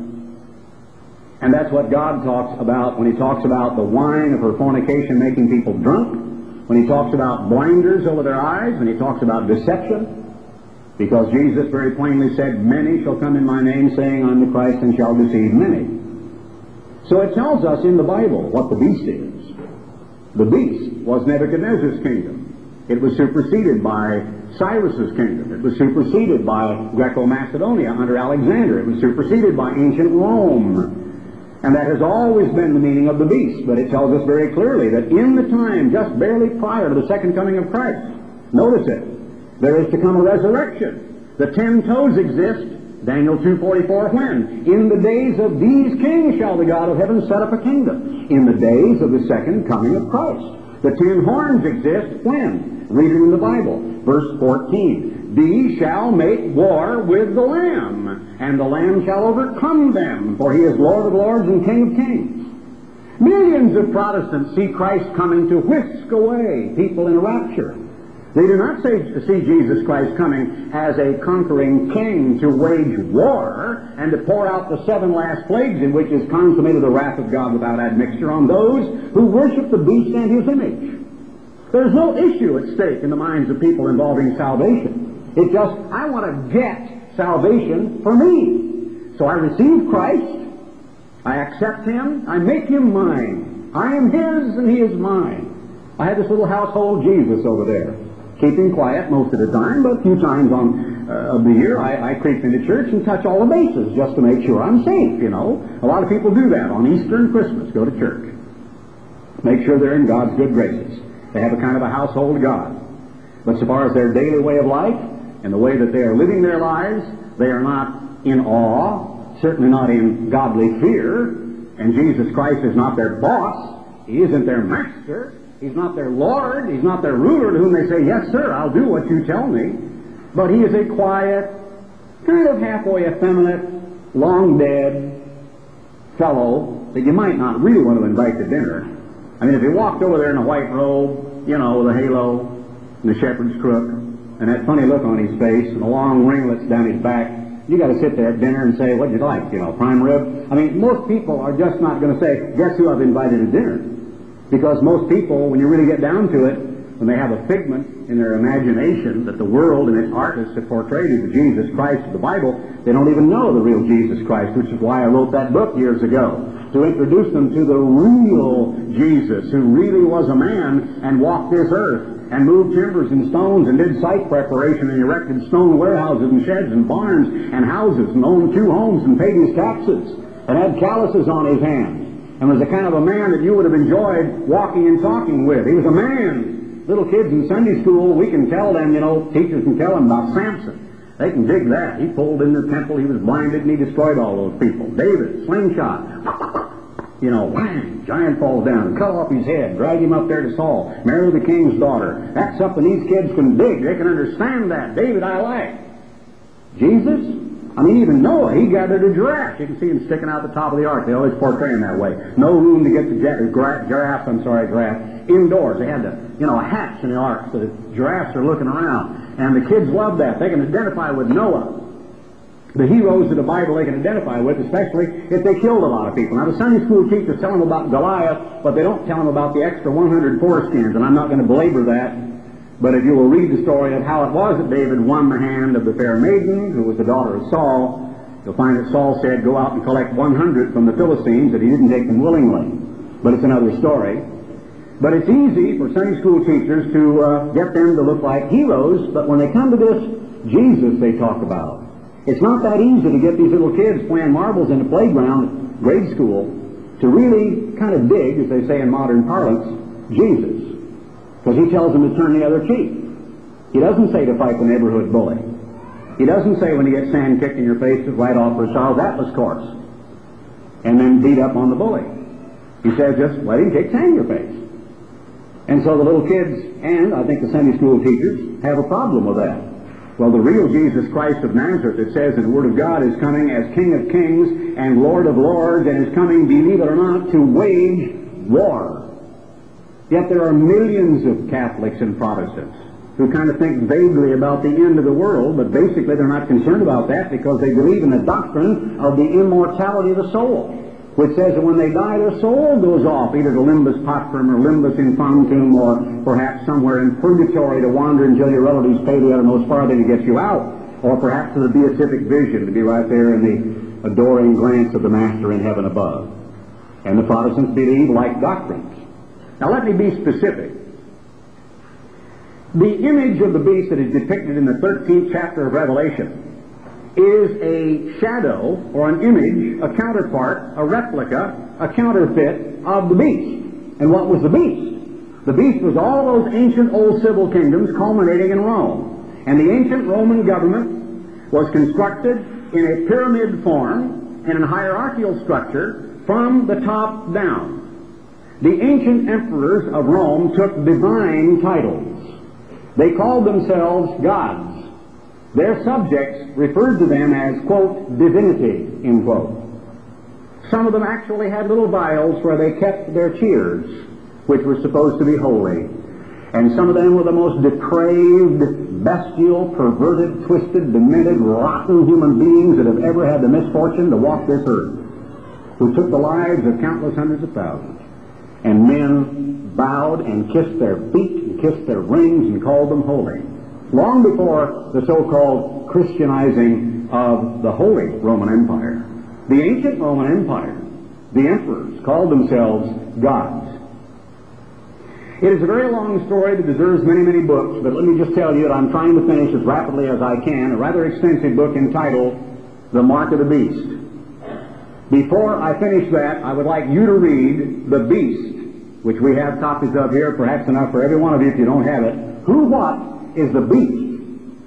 And that's what God talks about when He talks about the wine of her fornication making people drunk, when He talks about blinders over their eyes, when He talks about deception. Because Jesus very plainly said, many shall come in my name, saying, I'm the Christ, and shall deceive many. So it tells us in the Bible what the beast is. The beast was Nebuchadnezzar's kingdom. It was superseded by Cyrus's kingdom. It was superseded by Greco-Macedonia under Alexander. It was superseded by ancient Rome. And that has always been the meaning of the beast. But it tells us very clearly that in the time just barely prior to the second coming of Christ, notice it, there is to come a resurrection. The ten toes exist. Daniel two forty-four, when? In the days of these kings shall the God of heaven set up a kingdom. In the days of the second coming of Christ. The ten horns exist when? Read it in the Bible. Verse fourteen. These shall make war with the Lamb, and the Lamb shall overcome them, for He is Lord of lords and King of kings. Millions of Protestants see Christ coming to whisk away people in a rapture. They do not say, see Jesus Christ coming as a conquering king to wage war and to pour out the seven last plagues in which is consummated the wrath of God without admixture on those who worship the beast and his image. There's no issue at stake in the minds of people involving salvation. It's just, I want to get salvation for me. So I receive Christ, I accept Him, I make Him mine. I am His and He is mine. I have this little household Jesus over there. Keeping quiet most of the time, but a few times on uh, of the year I, I creep into church and touch all the bases just to make sure I'm safe, you know. A lot of people do that on Easter and Christmas, go to church. Make sure they're in God's good graces. They have a kind of a household God. But so far as their daily way of life and the way that they are living their lives, they are not in awe, certainly not in godly fear, and Jesus Christ is not their boss. He isn't their master. He's not their Lord. He's not their ruler to whom they say, yes, sir, I'll do what you tell me. But He is a quiet, kind of halfway effeminate, long-dead fellow that you might not really want to invite to dinner. I mean, if he walked over there in a white robe, you know, with a halo and the shepherd's crook and that funny look on his face and the long ringlets down his back, you got to sit there at dinner and say, what'd you like, you know, prime rib? I mean, most people are just not going to say, guess who I've invited to dinner? Because most people, when you really get down to it, when they have a figment in their imagination that the world and its artists have portrayed as the Jesus Christ of the Bible, they don't even know the real Jesus Christ, which is why I wrote that book years ago, to introduce them to the real Jesus, who really was a man and walked this earth and moved timbers and stones and did site preparation and erected stone warehouses and sheds and barns and houses and owned two homes and paid his taxes and had calluses on his hands. And was the kind of a man that you would have enjoyed walking and talking with. He was a man. Little kids in Sunday school, we can tell them, you know, teachers can tell them about Samson. They can dig that. He pulled in the temple, he was blinded, and he destroyed all those people. David, slingshot. You know, whang, giant falls down, cut off his head, drag him up there to Saul, marry the king's daughter. That's something these kids can dig. They can understand that. David, I like. Jesus? I mean, even Noah, he gathered a giraffe. You can see him sticking out the top of the ark. They always portray him that way. No room to get the giraffe, giraffe I'm sorry, giraffe, indoors. They had, the, you know, a hatch in the ark so the giraffes are looking around. And the kids love that. They can identify with Noah. The heroes of the Bible they can identify with, especially if they killed a lot of people. Now, the Sunday school teachers tell them about Goliath, but they don't tell them about the extra one hundred foreskins, and I'm not going to belabor that. But if you will read the story of how it was that David won the hand of the fair maiden, who was the daughter of Saul, You'll find that Saul said, go out and collect one hundred from the Philistines, that he didn't take them willingly. But it's another story. But it's easy for Sunday school teachers to uh, get them to look like heroes, but when they come to this Jesus they talk about, it's not that easy to get these little kids playing marbles in the playground, grade school, to really kind of dig, as they say in modern parlance, Jesus. Because he tells them to turn the other cheek. He doesn't say to fight the neighborhood bully. He doesn't say when you get sand kicked in your face to write off for a Charles Atlas course and then beat up on the bully. He says just let him kick sand in your face. And so the little kids, and I think the Sunday school teachers, have a problem with that. Well, the real Jesus Christ of Nazareth, it says in the Word of God, is coming as King of Kings and Lord of Lords, and is coming, believe it or not, to wage war. Yet there are millions of Catholics and Protestants who kind of think vaguely about the end of the world, but basically they're not concerned about that because they believe in the doctrine of the immortality of the soul, which says that when they die, their soul goes off, either to limbus patrum or limbus infantum, or perhaps somewhere in purgatory to wander until your relatives pay the uttermost farthing to get you out, or perhaps to the beatific vision to be right there in the adoring glance of the Master in heaven above. And the Protestants believe like doctrines. Now let me be specific. The image of the beast that is depicted in the thirteenth chapter of Revelation is a shadow or an image, a counterpart, a replica, a counterfeit of the beast. And what was the beast? The beast was all those ancient old civil kingdoms culminating in Rome. And the ancient Roman government was constructed in a pyramid form and in a hierarchical structure from the top down. The ancient emperors of Rome took divine titles. They called themselves gods. Their subjects referred to them as, quote, divinity, end quote. Some of them actually had little vials where they kept their tears, which were supposed to be holy. And some of them were the most depraved, bestial, perverted, twisted, demented, rotten human beings that have ever had the misfortune to walk this earth, who took the lives of countless hundreds of thousands. And men bowed and kissed their feet and kissed their rings and called them holy, long before the so-called Christianizing of the Holy Roman Empire. The ancient Roman Empire, the emperors, called themselves gods. It is a very long story that deserves many, many books, but let me just tell you that I'm trying to finish as rapidly as I can a rather extensive book entitled The Mark of the Beast. Before I finish that, I would like you to read The Beast, which we have copies of here, perhaps enough for every one of you if you don't have it. Who, what is the beast?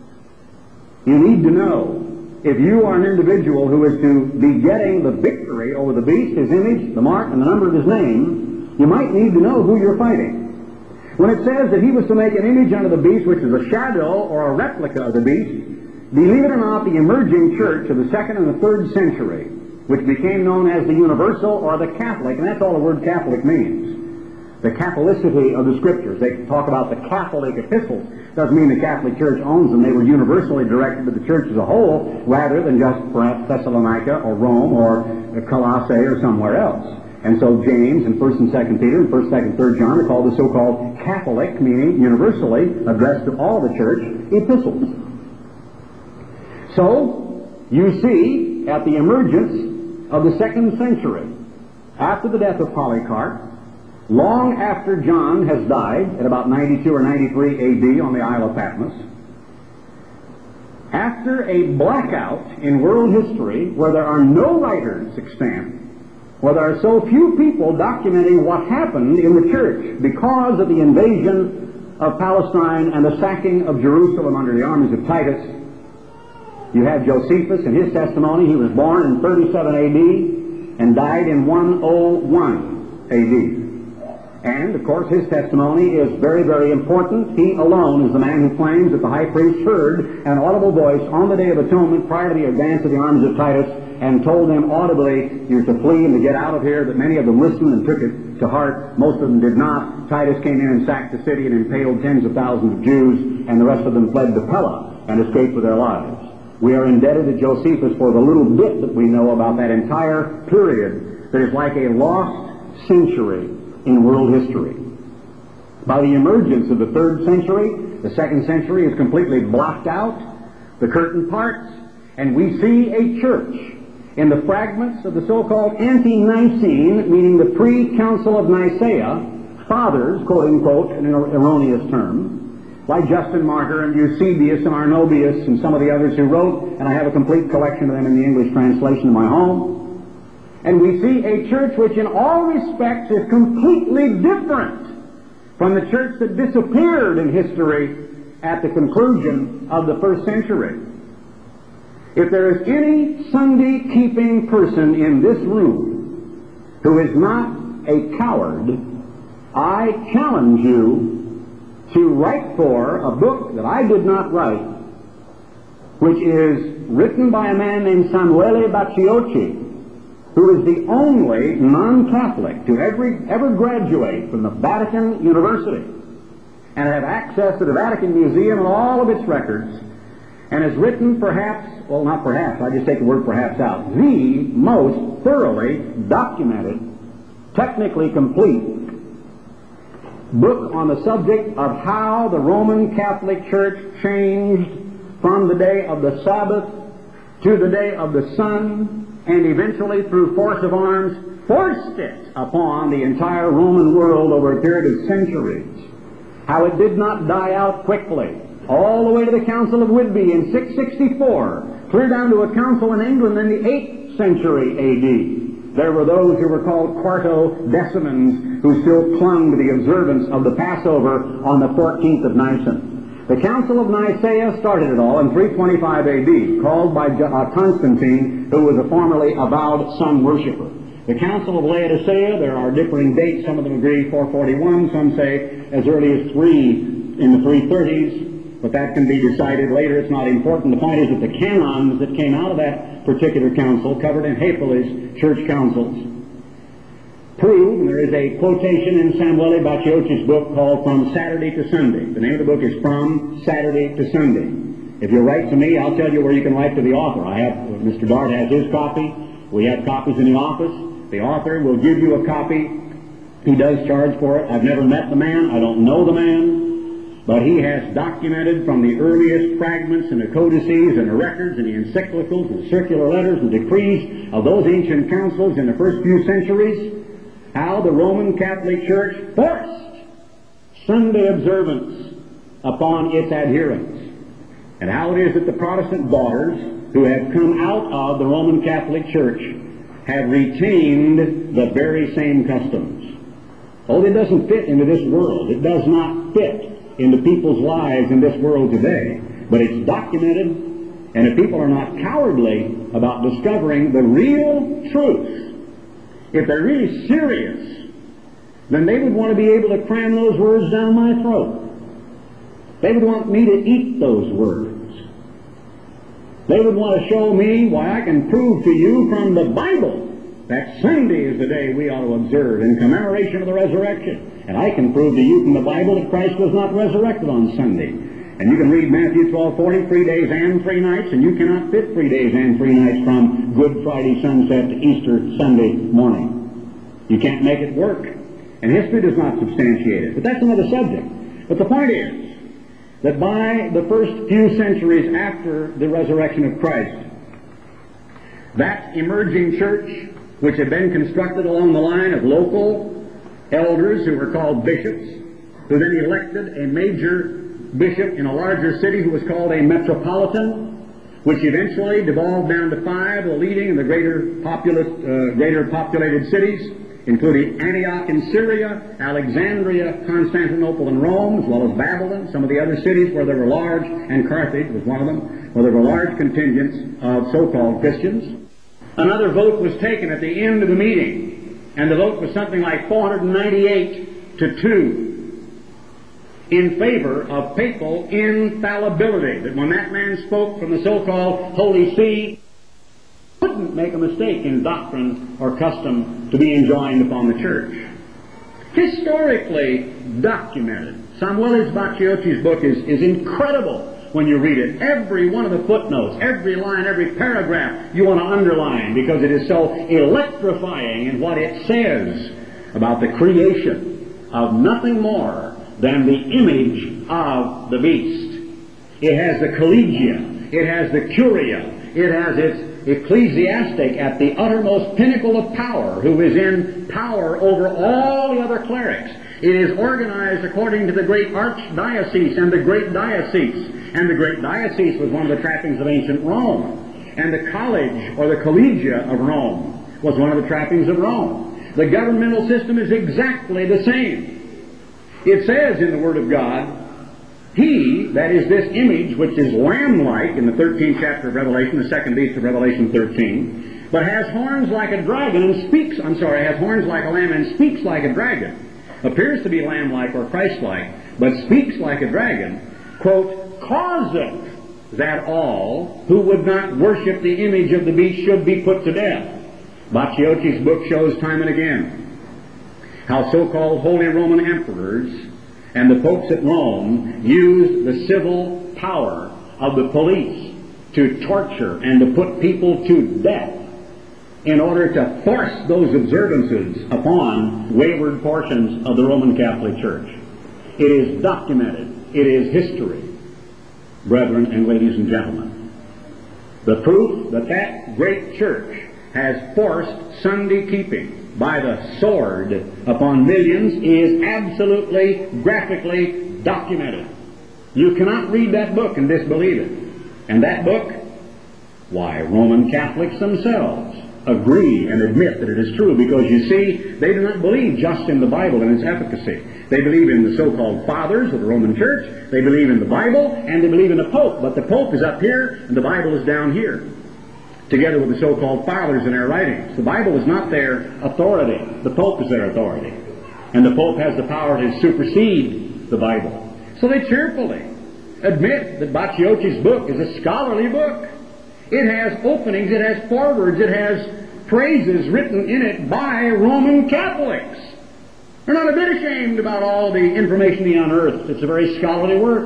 You need to know. If you are an individual who is to be getting the victory over the beast, his image, the mark, and the number of his name, you might need to know who you're fighting. When it says that he was to make an image unto the beast, which is a shadow or a replica of the beast, believe it or not, the emerging church of the second and the third century, which became known as the universal or the Catholic, and that's all the word Catholic means. The Catholicity of the Scriptures. They talk about the Catholic epistles. Doesn't mean the Catholic Church owns them. They were universally directed to the church as a whole, rather than just perhaps Thessalonica or Rome or Colossae or somewhere else. And so James and First and Second Peter and First, Second, Third John are called the so-called Catholic, meaning universally addressed to all the church, epistles. So you see, at the emergence of the second century, after the death of Polycarp, long after John has died, at about ninety-two or ninety-three A D on the Isle of Patmos, after a blackout in world history where there are no writers extant, where there are so few people documenting what happened in the church because of the invasion of Palestine and the sacking of Jerusalem under the armies of Titus, you have Josephus and his testimony. He was born in thirty-seven A D and died in one oh one A D. And, of course, his testimony is very, very important. He alone is the man who claims that the high priest heard an audible voice on the Day of Atonement prior to the advance of the armies of Titus and told them audibly, you're to flee and to get out of here, that many of them listened and took it to heart. Most of them did not. Titus came in and sacked the city and impaled tens of thousands of Jews, and the rest of them fled to Pella and escaped with their lives. We are indebted to Josephus for the little bit that we know about that entire period that is like a lost century in world history. By the emergence of the third century, the second century is completely blocked out. The curtain parts, And we see a church in the fragments of the so-called ante-Nicene, meaning the pre-Council of Nicaea, fathers, quote-unquote, an erroneous term, like Justin Martyr and Eusebius and Arnobius and some of the others who wrote, and I have a complete collection of them in the English translation in my home. And we see a church which in all respects is completely different from the church that disappeared in history at the conclusion of the first century. If there is any Sunday-keeping person in this room who is not a coward, I challenge you to write for a book that I did not write, which is written by a man named Samuele Bacciocchi, who is the only non-Catholic to ever, ever graduate from the Vatican University and have access to the Vatican Museum and all of its records, and has written perhaps, well, not perhaps, I just take the word perhaps out, the most thoroughly documented, technically complete book on the subject of how the Roman Catholic Church changed from the day of the Sabbath to the day of the sun, and eventually through force of arms forced it upon the entire Roman world over a period of centuries. How it did not die out quickly, all the way to the Council of Whitby in six sixty-four, clear down to a council in England in the eighth century A D. There were those who were called Quarto-decimans who still clung to the observance of the Passover on the fourteenth of Nisan. The Council of Nicaea started it all in three twenty-five A D, called by uh, Constantine, who was a formerly avowed sun worshipper. The Council of Laodicea, there are differing dates. Some of them agree four forty-one, some say as early as three in the three thirties. But that can be decided later. It's not important. The point is that the canons that came out of that particular council, covered in Haefele's church councils, prove, and there is a quotation in Samuele Bacciocchi's book called From Saturday to Sunday. The name of the book is From Saturday to Sunday. If you write to me, I'll tell you where you can write to the author. I have, Mister Dart has his copy. We have copies in the office. The author will give you a copy. He does charge for it. I've never met the man. I don't know the man. But he has documented from the earliest fragments and the codices and the records and the encyclicals and the circular letters and decrees of those ancient councils in the first few centuries how the Roman Catholic Church forced Sunday observance upon its adherents, and how it is that the Protestant daughters who have come out of the Roman Catholic Church have retained the very same customs. Oh, it doesn't fit into this world. It does not fit into people's lives in this world today. But it's documented, and if people are not cowardly about discovering the real truth, if they're really serious, then they would want to be able to cram those words down my throat. They would want me to eat those words. They would want to show me why I can prove to you from the Bible that Sunday is the day we ought to observe in commemoration of the resurrection. And I can prove to you from the Bible that Christ was not resurrected on Sunday. And you can read Matthew twelve forty, three days and three nights, and you cannot fit three days and three nights from Good Friday sunset to Easter Sunday morning. You can't make it work. And history does not substantiate it. But that's another subject. But the point is that by the first few centuries after the resurrection of Christ, that emerging church, which had been constructed along the line of local elders who were called bishops, who then elected a major bishop in a larger city who was called a metropolitan, which eventually devolved down to five, the leading in the greater populous, uh, greater populated cities, including Antioch in Syria, Alexandria, Constantinople, and Rome, as well as Babylon, some of the other cities where there were large, and Carthage was one of them, where there were large contingents of so-called Christians. Another vote was taken at the end of the meeting, and the vote was something like four hundred ninety-eight to two in favor of papal infallibility, that when that man spoke from the so-called Holy See, wouldn't make a mistake in doctrine or custom to be enjoined upon the church. Historically documented. Samuele Bacciocchi's book is, is incredible when you read it. Every one of the footnotes, every line, every paragraph you want to underline, because it is so electrifying in what it says about the creation of nothing more than the image of the beast. It has the collegia, it has the curia, It has its ecclesiastic at the uttermost pinnacle of power, who is in power over all the other clerics. It is organized according to the great archdiocese and the great diocese. And the great diocese was one of the trappings of ancient Rome. And the college, or the collegia of Rome, was one of the trappings of Rome. The governmental system is exactly the same. It says in the Word of God, He, that is this image, which is lamb-like in the thirteenth chapter of Revelation, the second beast of Revelation thirteen, but has horns like a dragon and speaks, I'm sorry, has horns like a lamb and speaks like a dragon, appears to be lamb-like or Christ-like, but speaks like a dragon, quote, causeth that all who would not worship the image of the beast should be put to death. Bacciochi's book shows time and again how so-called Holy Roman emperors and the popes at Rome used the civil power of the police to torture and to put people to death in order to force those observances upon wayward portions of the Roman Catholic Church. It is documented. It is history, brethren and ladies and gentlemen. The proof that that great church has forced Sunday keeping by the sword upon millions is absolutely, graphically documented. You cannot read that book and disbelieve it. And that book, why, Roman Catholics themselves agree and admit that it is true, because you see, they do not believe just in the Bible and its efficacy. They believe in the so-called fathers of the Roman Church, they believe in the Bible, and they believe in the Pope. But the Pope is up here and the Bible is down here, together with the so-called fathers in their writings. The Bible is not their authority. The Pope is their authority. And the Pope has the power to supersede the Bible. So they cheerfully admit that Bacciochi's book is a scholarly book. It has openings, it has forewords, it has phrases written in it by Roman Catholics. They're not a bit ashamed about all the information he unearthed. It's a very scholarly work.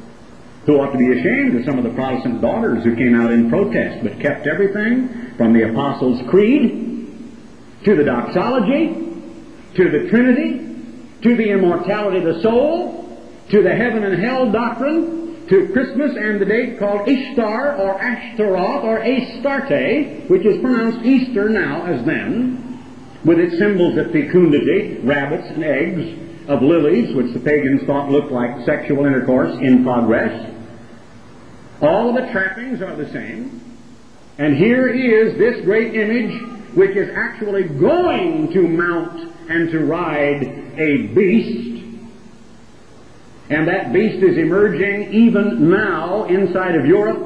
Who ought to be ashamed of some of the Protestant daughters who came out in protest, but kept everything from the Apostles' Creed to the doxology, to the Trinity, to the immortality of the soul, to the heaven and hell doctrine, to Christmas and the date called Ishtar or Ashtaroth or Astarte, which is pronounced Easter now as then, with its symbols of fecundity, rabbits and eggs, of lilies, which the pagans thought looked like sexual intercourse in progress. All of the trappings are the same. And here is this great image, which is actually going to mount and to ride a beast. And that beast is emerging even now inside of Europe.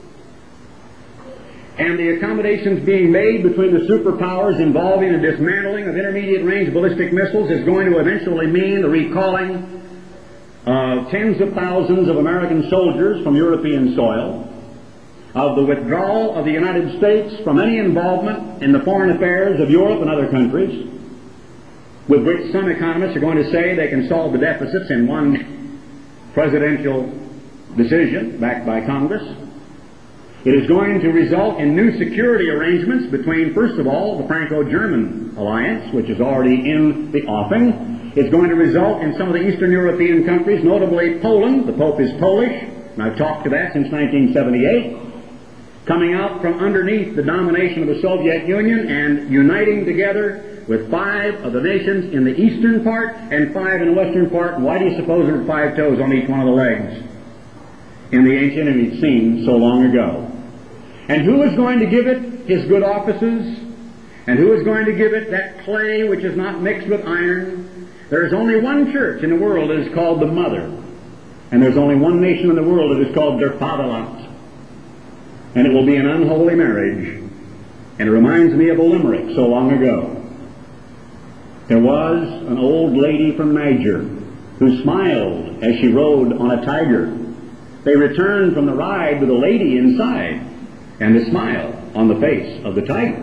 And the accommodations being made between the superpowers involving the dismantling of intermediate-range ballistic missiles is going to eventually mean the recalling of tens of thousands of American soldiers from European soil, of the withdrawal of the United States from any involvement in the foreign affairs of Europe and other countries, with which some economists are going to say they can solve the deficits in one presidential decision backed by Congress. It is going to result in new security arrangements between, first of all, the Franco-German alliance, which is already in the offing. It's going to result in some of the Eastern European countries, notably Poland. The Pope is Polish, and I've talked to that since nineteen seventy-eight. Coming out from underneath the domination of the Soviet Union and uniting together with five of the nations in the eastern part and five in the western part. And why do you suppose there were five toes on each one of the legs in the ancient image seen so long ago? And who is going to give it his good offices? And who is going to give it that clay which is not mixed with iron? There is only one church in the world that is called the Mother. And there's only one nation in the world that is called Der Vaterland. And it will be an unholy marriage. And it reminds me of a limerick so long ago. There was an old lady from Niger who smiled as she rode on a tiger. They returned from the ride with a lady inside and a smile on the face of the tiger.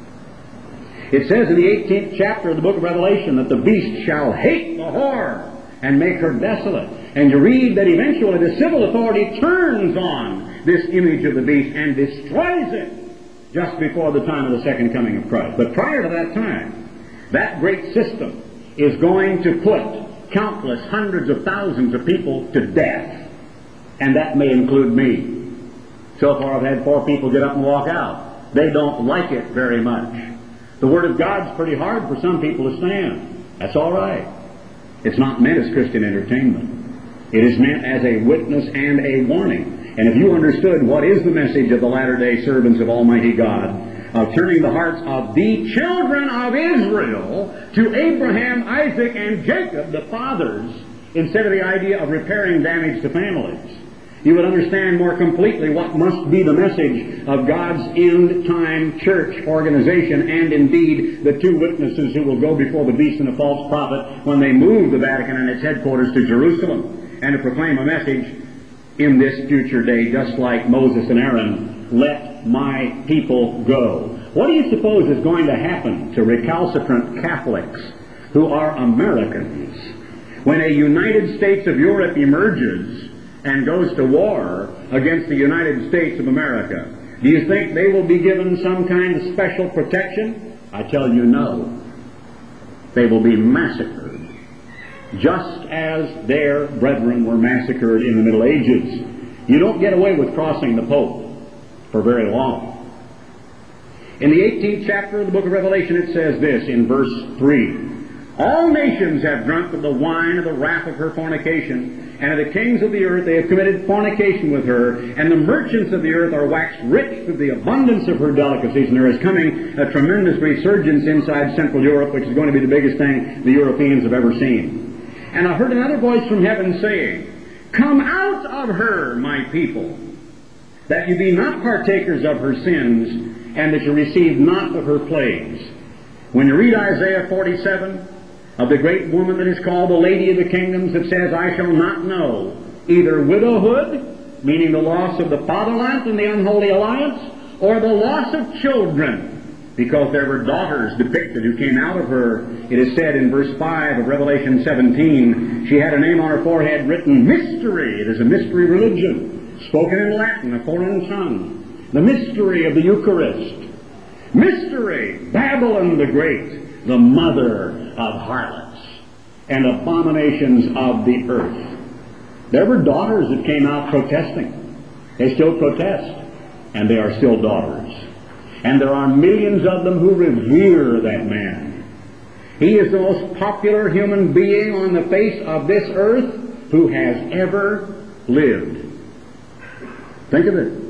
It says in the eighteenth chapter of the book of Revelation that the beast shall hate the whore and make her desolate. And you read that eventually the civil authority turns on this image of the beast and destroys it just before the time of the second coming of Christ. But prior to that time, that great system is going to put countless hundreds of thousands of people to death. And that may include me. So far I've had four people get up and walk out. They don't like it very much. The Word of God's pretty hard for some people to stand. That's all right. It's not meant as Christian entertainment. It is meant as a witness and a warning. And if you understood what is the message of the latter-day servants of Almighty God, of turning the hearts of the children of Israel to Abraham, Isaac, and Jacob, the fathers, instead of the idea of repairing damage to families, you would understand more completely what must be the message of God's end-time church organization, and indeed the two witnesses who will go before the beast and the false prophet when they move the Vatican and its headquarters to Jerusalem, and to proclaim a message in this future day, just like Moses and Aaron, let my people go. What do you suppose is going to happen to recalcitrant Catholics who are Americans when a United States of Europe emerges and goes to war against the United States of America? Do you think they will be given some kind of special protection? I tell you no. They will be massacred, just as their brethren were massacred in the Middle Ages. You don't get away with crossing the Pope for very long. In the eighteenth chapter of the book of Revelation, it says this in verse three, all nations have drunk of the wine of the wrath of her fornication, and of the kings of the earth they have committed fornication with her, and the merchants of the earth are waxed rich through the abundance of her delicacies. And there is coming a tremendous resurgence inside Central Europe, which is going to be the biggest thing the Europeans have ever seen. And I heard another voice from heaven saying, come out of her, my people, that you be not partakers of her sins, and that you receive not of her plagues. When you read Isaiah forty-seven, of the great woman that is called the Lady of the Kingdoms, that says, I shall not know either widowhood, meaning the loss of the fatherland and the unholy alliance, or the loss of children, because there were daughters depicted who came out of her. It is said in verse five of Revelation seventeen, she had a name on her forehead written, Mystery. It is a mystery religion, spoken in Latin, a foreign tongue. The mystery of the Eucharist. Mystery, Babylon the Great, the mother of harlots and abominations of the earth. There were daughters that came out protesting. They still protest, and they are still daughters. And there are millions of them who revere that man. He is the most popular human being on the face of this earth who has ever lived. Think of it.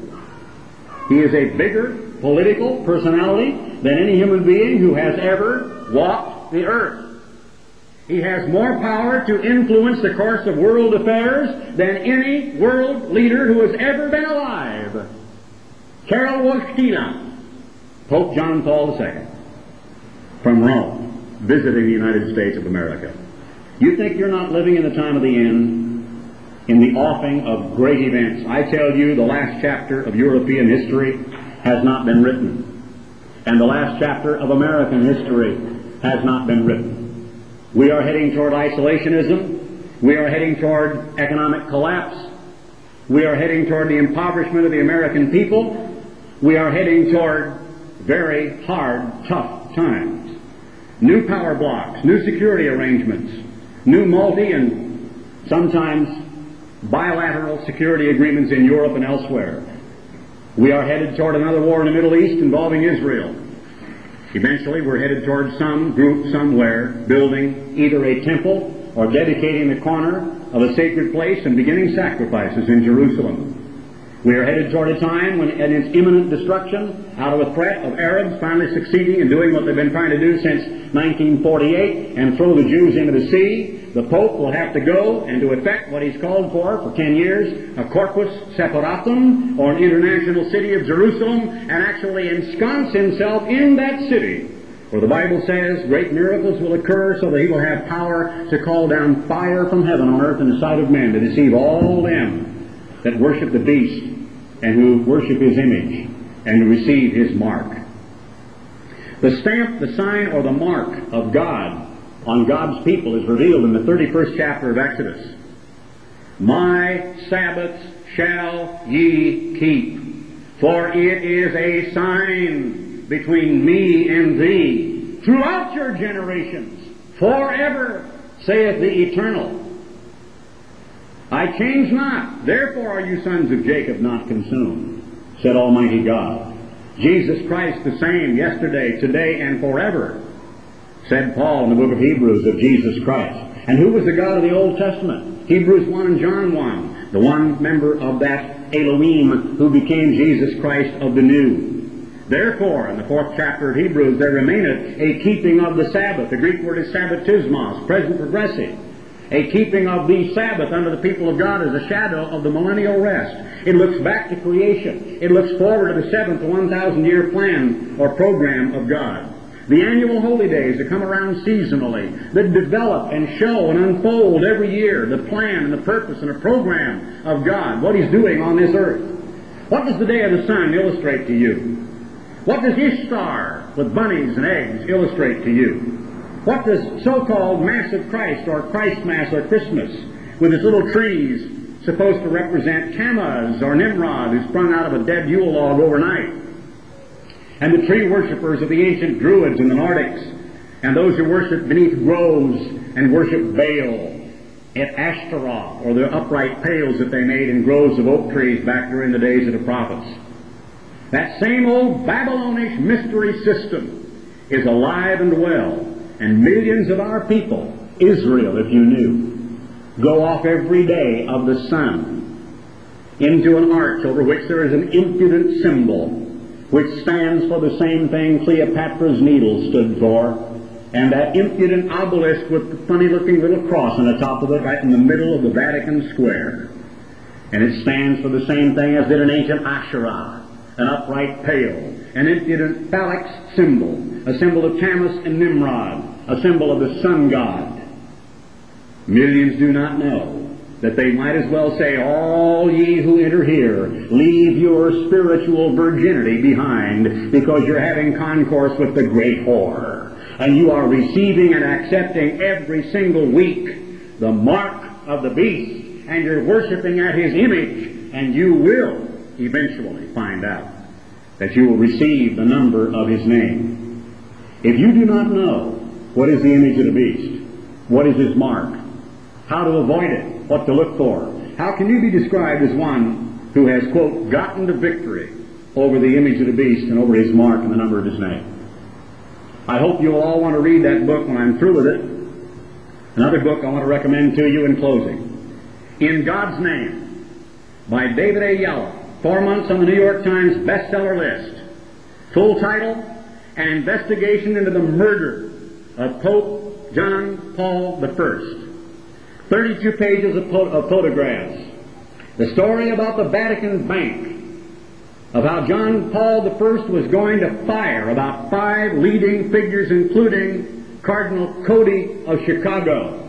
He is a bigger political personality than any human being who has ever walked the earth. He has more power to influence the course of world affairs than any world leader who has ever been alive. Karol Wojtyla, Pope John Paul the Second, from Rome, visiting the United States of America. You think you're not living in the time of the end? In the offing of great events. I tell you, the last chapter of European history has not been written. And the last chapter of American history has not been written. We are heading toward isolationism. We are heading toward economic collapse. We are heading toward the impoverishment of the American people. We are heading toward very hard, tough times. New power blocks, new security arrangements, new multi and sometimes bilateral security agreements in Europe and elsewhere. We are headed toward another war in the Middle East involving Israel. Eventually we're headed toward some group somewhere building either a temple or dedicating the corner of a sacred place and beginning sacrifices in Jerusalem. We are headed toward a time when, in its imminent destruction, out of a threat of Arabs finally succeeding in doing what they've been trying to do since nineteen forty-eight and throw the Jews into the sea, the Pope will have to go and to effect what he's called for for ten years, a corpus separatum, or an international city of Jerusalem, and actually ensconce himself in that city, where the Bible says great miracles will occur so that he will have power to call down fire from heaven on earth in the sight of men to deceive all them that worship the beast and who worship his image and who receive his mark. The stamp, the sign, or the mark of God on God's people is revealed in the thirty-first chapter of Exodus. My Sabbaths shall ye keep, for it is a sign between me and thee throughout your generations, forever, saith the Eternal. I change not, therefore are you sons of Jacob not consumed. said Almighty God. Jesus Christ the same yesterday, today, and forever, said Paul in the book of Hebrews of Jesus Christ. And who was the God of the Old Testament? Hebrews one and John one. The one member of that Elohim who became Jesus Christ of the New. Therefore, in the fourth chapter of Hebrews, there remaineth a keeping of the Sabbath. The Greek word is sabbatismos, present progressive. A keeping of the Sabbath under the people of God is a shadow of the millennial rest. It looks back to creation. It looks forward to the seventh one thousand year plan or program of God. The annual holy days that come around seasonally, that develop and show and unfold every year the plan and the purpose and the program of God, what He's doing on this earth. What does the day of the sun illustrate to you? What does Ishtar with bunnies and eggs illustrate to you? What does so-called Mass of Christ or Christ Mass or Christmas with its little trees supposed to represent Tammuz or Nimrod who sprung out of a dead Yule log overnight? And the tree worshippers of the ancient Druids in the Nordics, and those who worship beneath groves and worship Baal at Ashtaroth, or the upright pails that they made in groves of oak trees back during the days of the prophets. That same old Babylonish mystery system is alive and well, and millions of our people, Israel if you knew, go off every day of the sun into an arch over which there is an impudent symbol which stands for the same thing Cleopatra's Needle stood for, and that impudent obelisk with the funny-looking little cross on the top of it right in the middle of the Vatican Square. And it stands for the same thing as did an ancient Asherah, an upright pail, an impudent phalanx symbol, a symbol of Tammuz and Nimrod, a symbol of the sun god. Millions do not know that they might as well say, all ye who enter here, leave your spiritual virginity behind, because you're having concourse with the great whore. And you are receiving and accepting every single week the mark of the beast, and you're worshiping at his image, and you will eventually find out that you will receive the number of his name. If you do not know what is the image of the beast, what is his mark, how to avoid it, what to look for, how can you be described as one who has, quote, gotten to victory over the image of the beast and over his mark and the number of his name? I hope you'll all want to read that book when I'm through with it. Another book I want to recommend to you in closing, In God's Name, by David A. Yalla, four months on the New York Times bestseller list. Full title, An Investigation into the Murder of Pope John Paul the First. thirty-two pages of, po- of photographs. The story about the Vatican Bank, of how John Paul the First was going to fire about five leading figures, including Cardinal Cody of Chicago.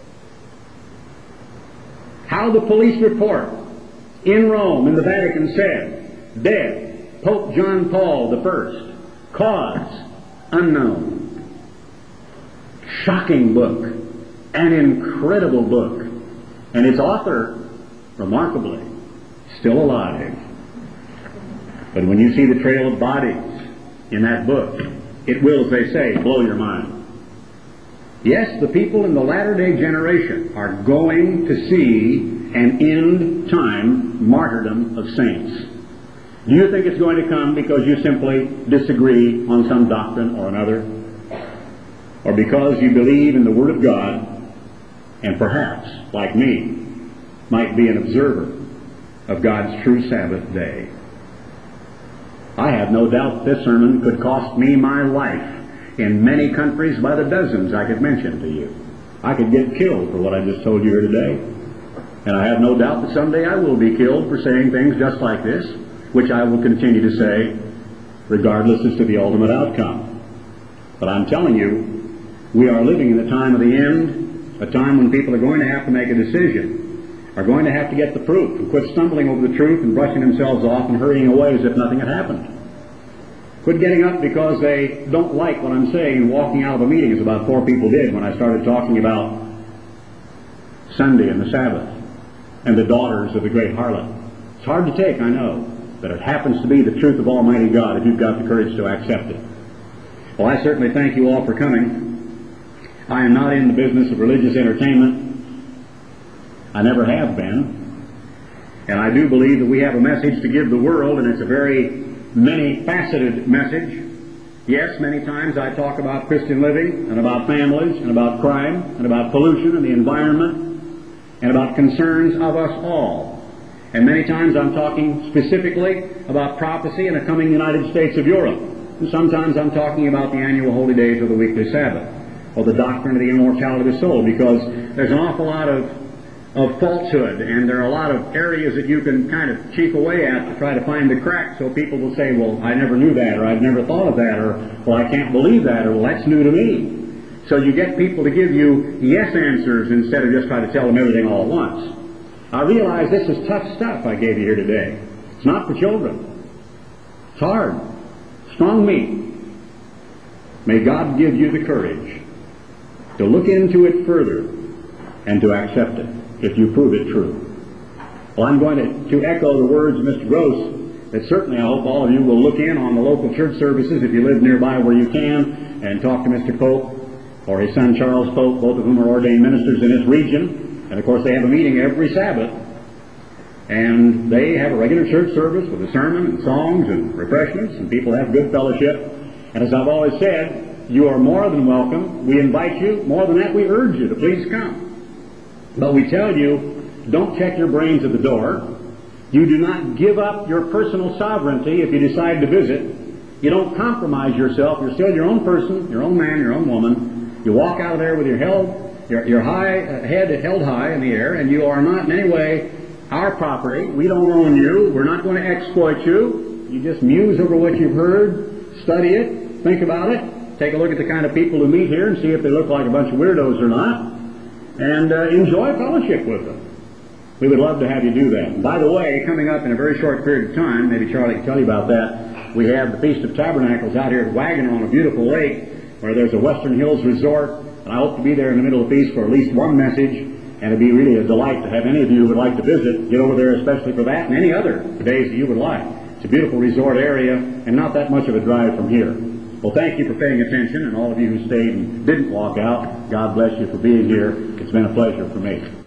How the police report in Rome, in the Vatican, said, dead, Pope John Paul the First, cause unknown. Shocking book, an incredible book, and its author, remarkably, still alive. But when you see the trail of bodies in that book, it will, as they say, blow your mind. Yes, the people in the latter-day generation are going to see an end-time martyrdom of saints. Do you think it's going to come because you simply disagree on some doctrine or another? Or because you believe in the Word of God and perhaps, like me, might be an observer of God's true Sabbath day? I have no doubt this sermon could cost me my life in many countries by the dozens I could mention to you. I could get killed for what I just told you here today. And I have no doubt that someday I will be killed for saying things just like this, which I will continue to say regardless as to the ultimate outcome. But I'm telling you, we are living in the time of the end, a time when people are going to have to make a decision, are going to have to get the proof, and quit stumbling over the truth and brushing themselves off and hurrying away as if nothing had happened. Quit getting up because they don't like what I'm saying and walking out of a meeting, as about four people did when I started talking about Sunday and the Sabbath and the daughters of the great harlot. It's hard to take, I know, but it happens to be the truth of Almighty God if you've got the courage to accept it. Well, I certainly thank you all for coming. I am not in the business of religious entertainment. I never have been. And I do believe that we have a message to give the world, and it's a very many-faceted message. Yes, many times I talk about Christian living, and about families, and about crime, and about pollution and the environment, and about concerns of us all. And many times I'm talking specifically about prophecy and a coming United States of Europe. And sometimes I'm talking about the annual holy days or the weekly Sabbath, or the doctrine of the immortality of the soul, because there's an awful lot of, of falsehood, and there are a lot of areas that you can kind of cheap away at to try to find the crack, so people will say, well, I never knew that, or I've never thought of that, or, well, I can't believe that, or, well, that's new to me. So you get people to give you yes answers instead of just trying to tell them everything all at once. I realize this is tough stuff I gave you here today. It's not for children. It's hard. Strong meat. May God give you the courage to look into it further and to accept it if you prove it true. Well, I'm going to, to echo the words of Mister Gross, that certainly I hope all of you will look in on the local church services if you live nearby where you can, and talk to Mister Pope or his son Charles Pope, both of whom are ordained ministers in this region. And of course they have a meeting every Sabbath, and they have a regular church service with a sermon and songs and refreshments, and people have good fellowship. And as I've always said, you are more than welcome. We invite you. More than that, we urge you to please come. But we tell you, don't check your brains at the door. You do not give up your personal sovereignty if you decide to visit. You don't compromise yourself. You're still your own person, your own man, your own woman. You walk out of there with your held Your, your high, uh, head held high in the air, and you are not in any way our property. We don't own you. We're not going to exploit you. You just muse over what you've heard, study it, think about it, take a look at the kind of people who meet here and see if they look like a bunch of weirdos or not, and uh, enjoy fellowship with them. We would love to have you do that. And by the way, coming up in a very short period of time, maybe Charlie can tell you about that, we have the Feast of Tabernacles out here at Wagoner on a beautiful lake where there's a Western Hills resort. And I hope to be there in the middle of the feast for at least one message, and it'd be really a delight to have any of you who would like to visit get over there, especially for that and any other days that you would like. It's a beautiful resort area and not that much of a drive from here. Well, thank you for paying attention, and all of you who stayed and didn't walk out, God bless you for being here. It's been a pleasure for me.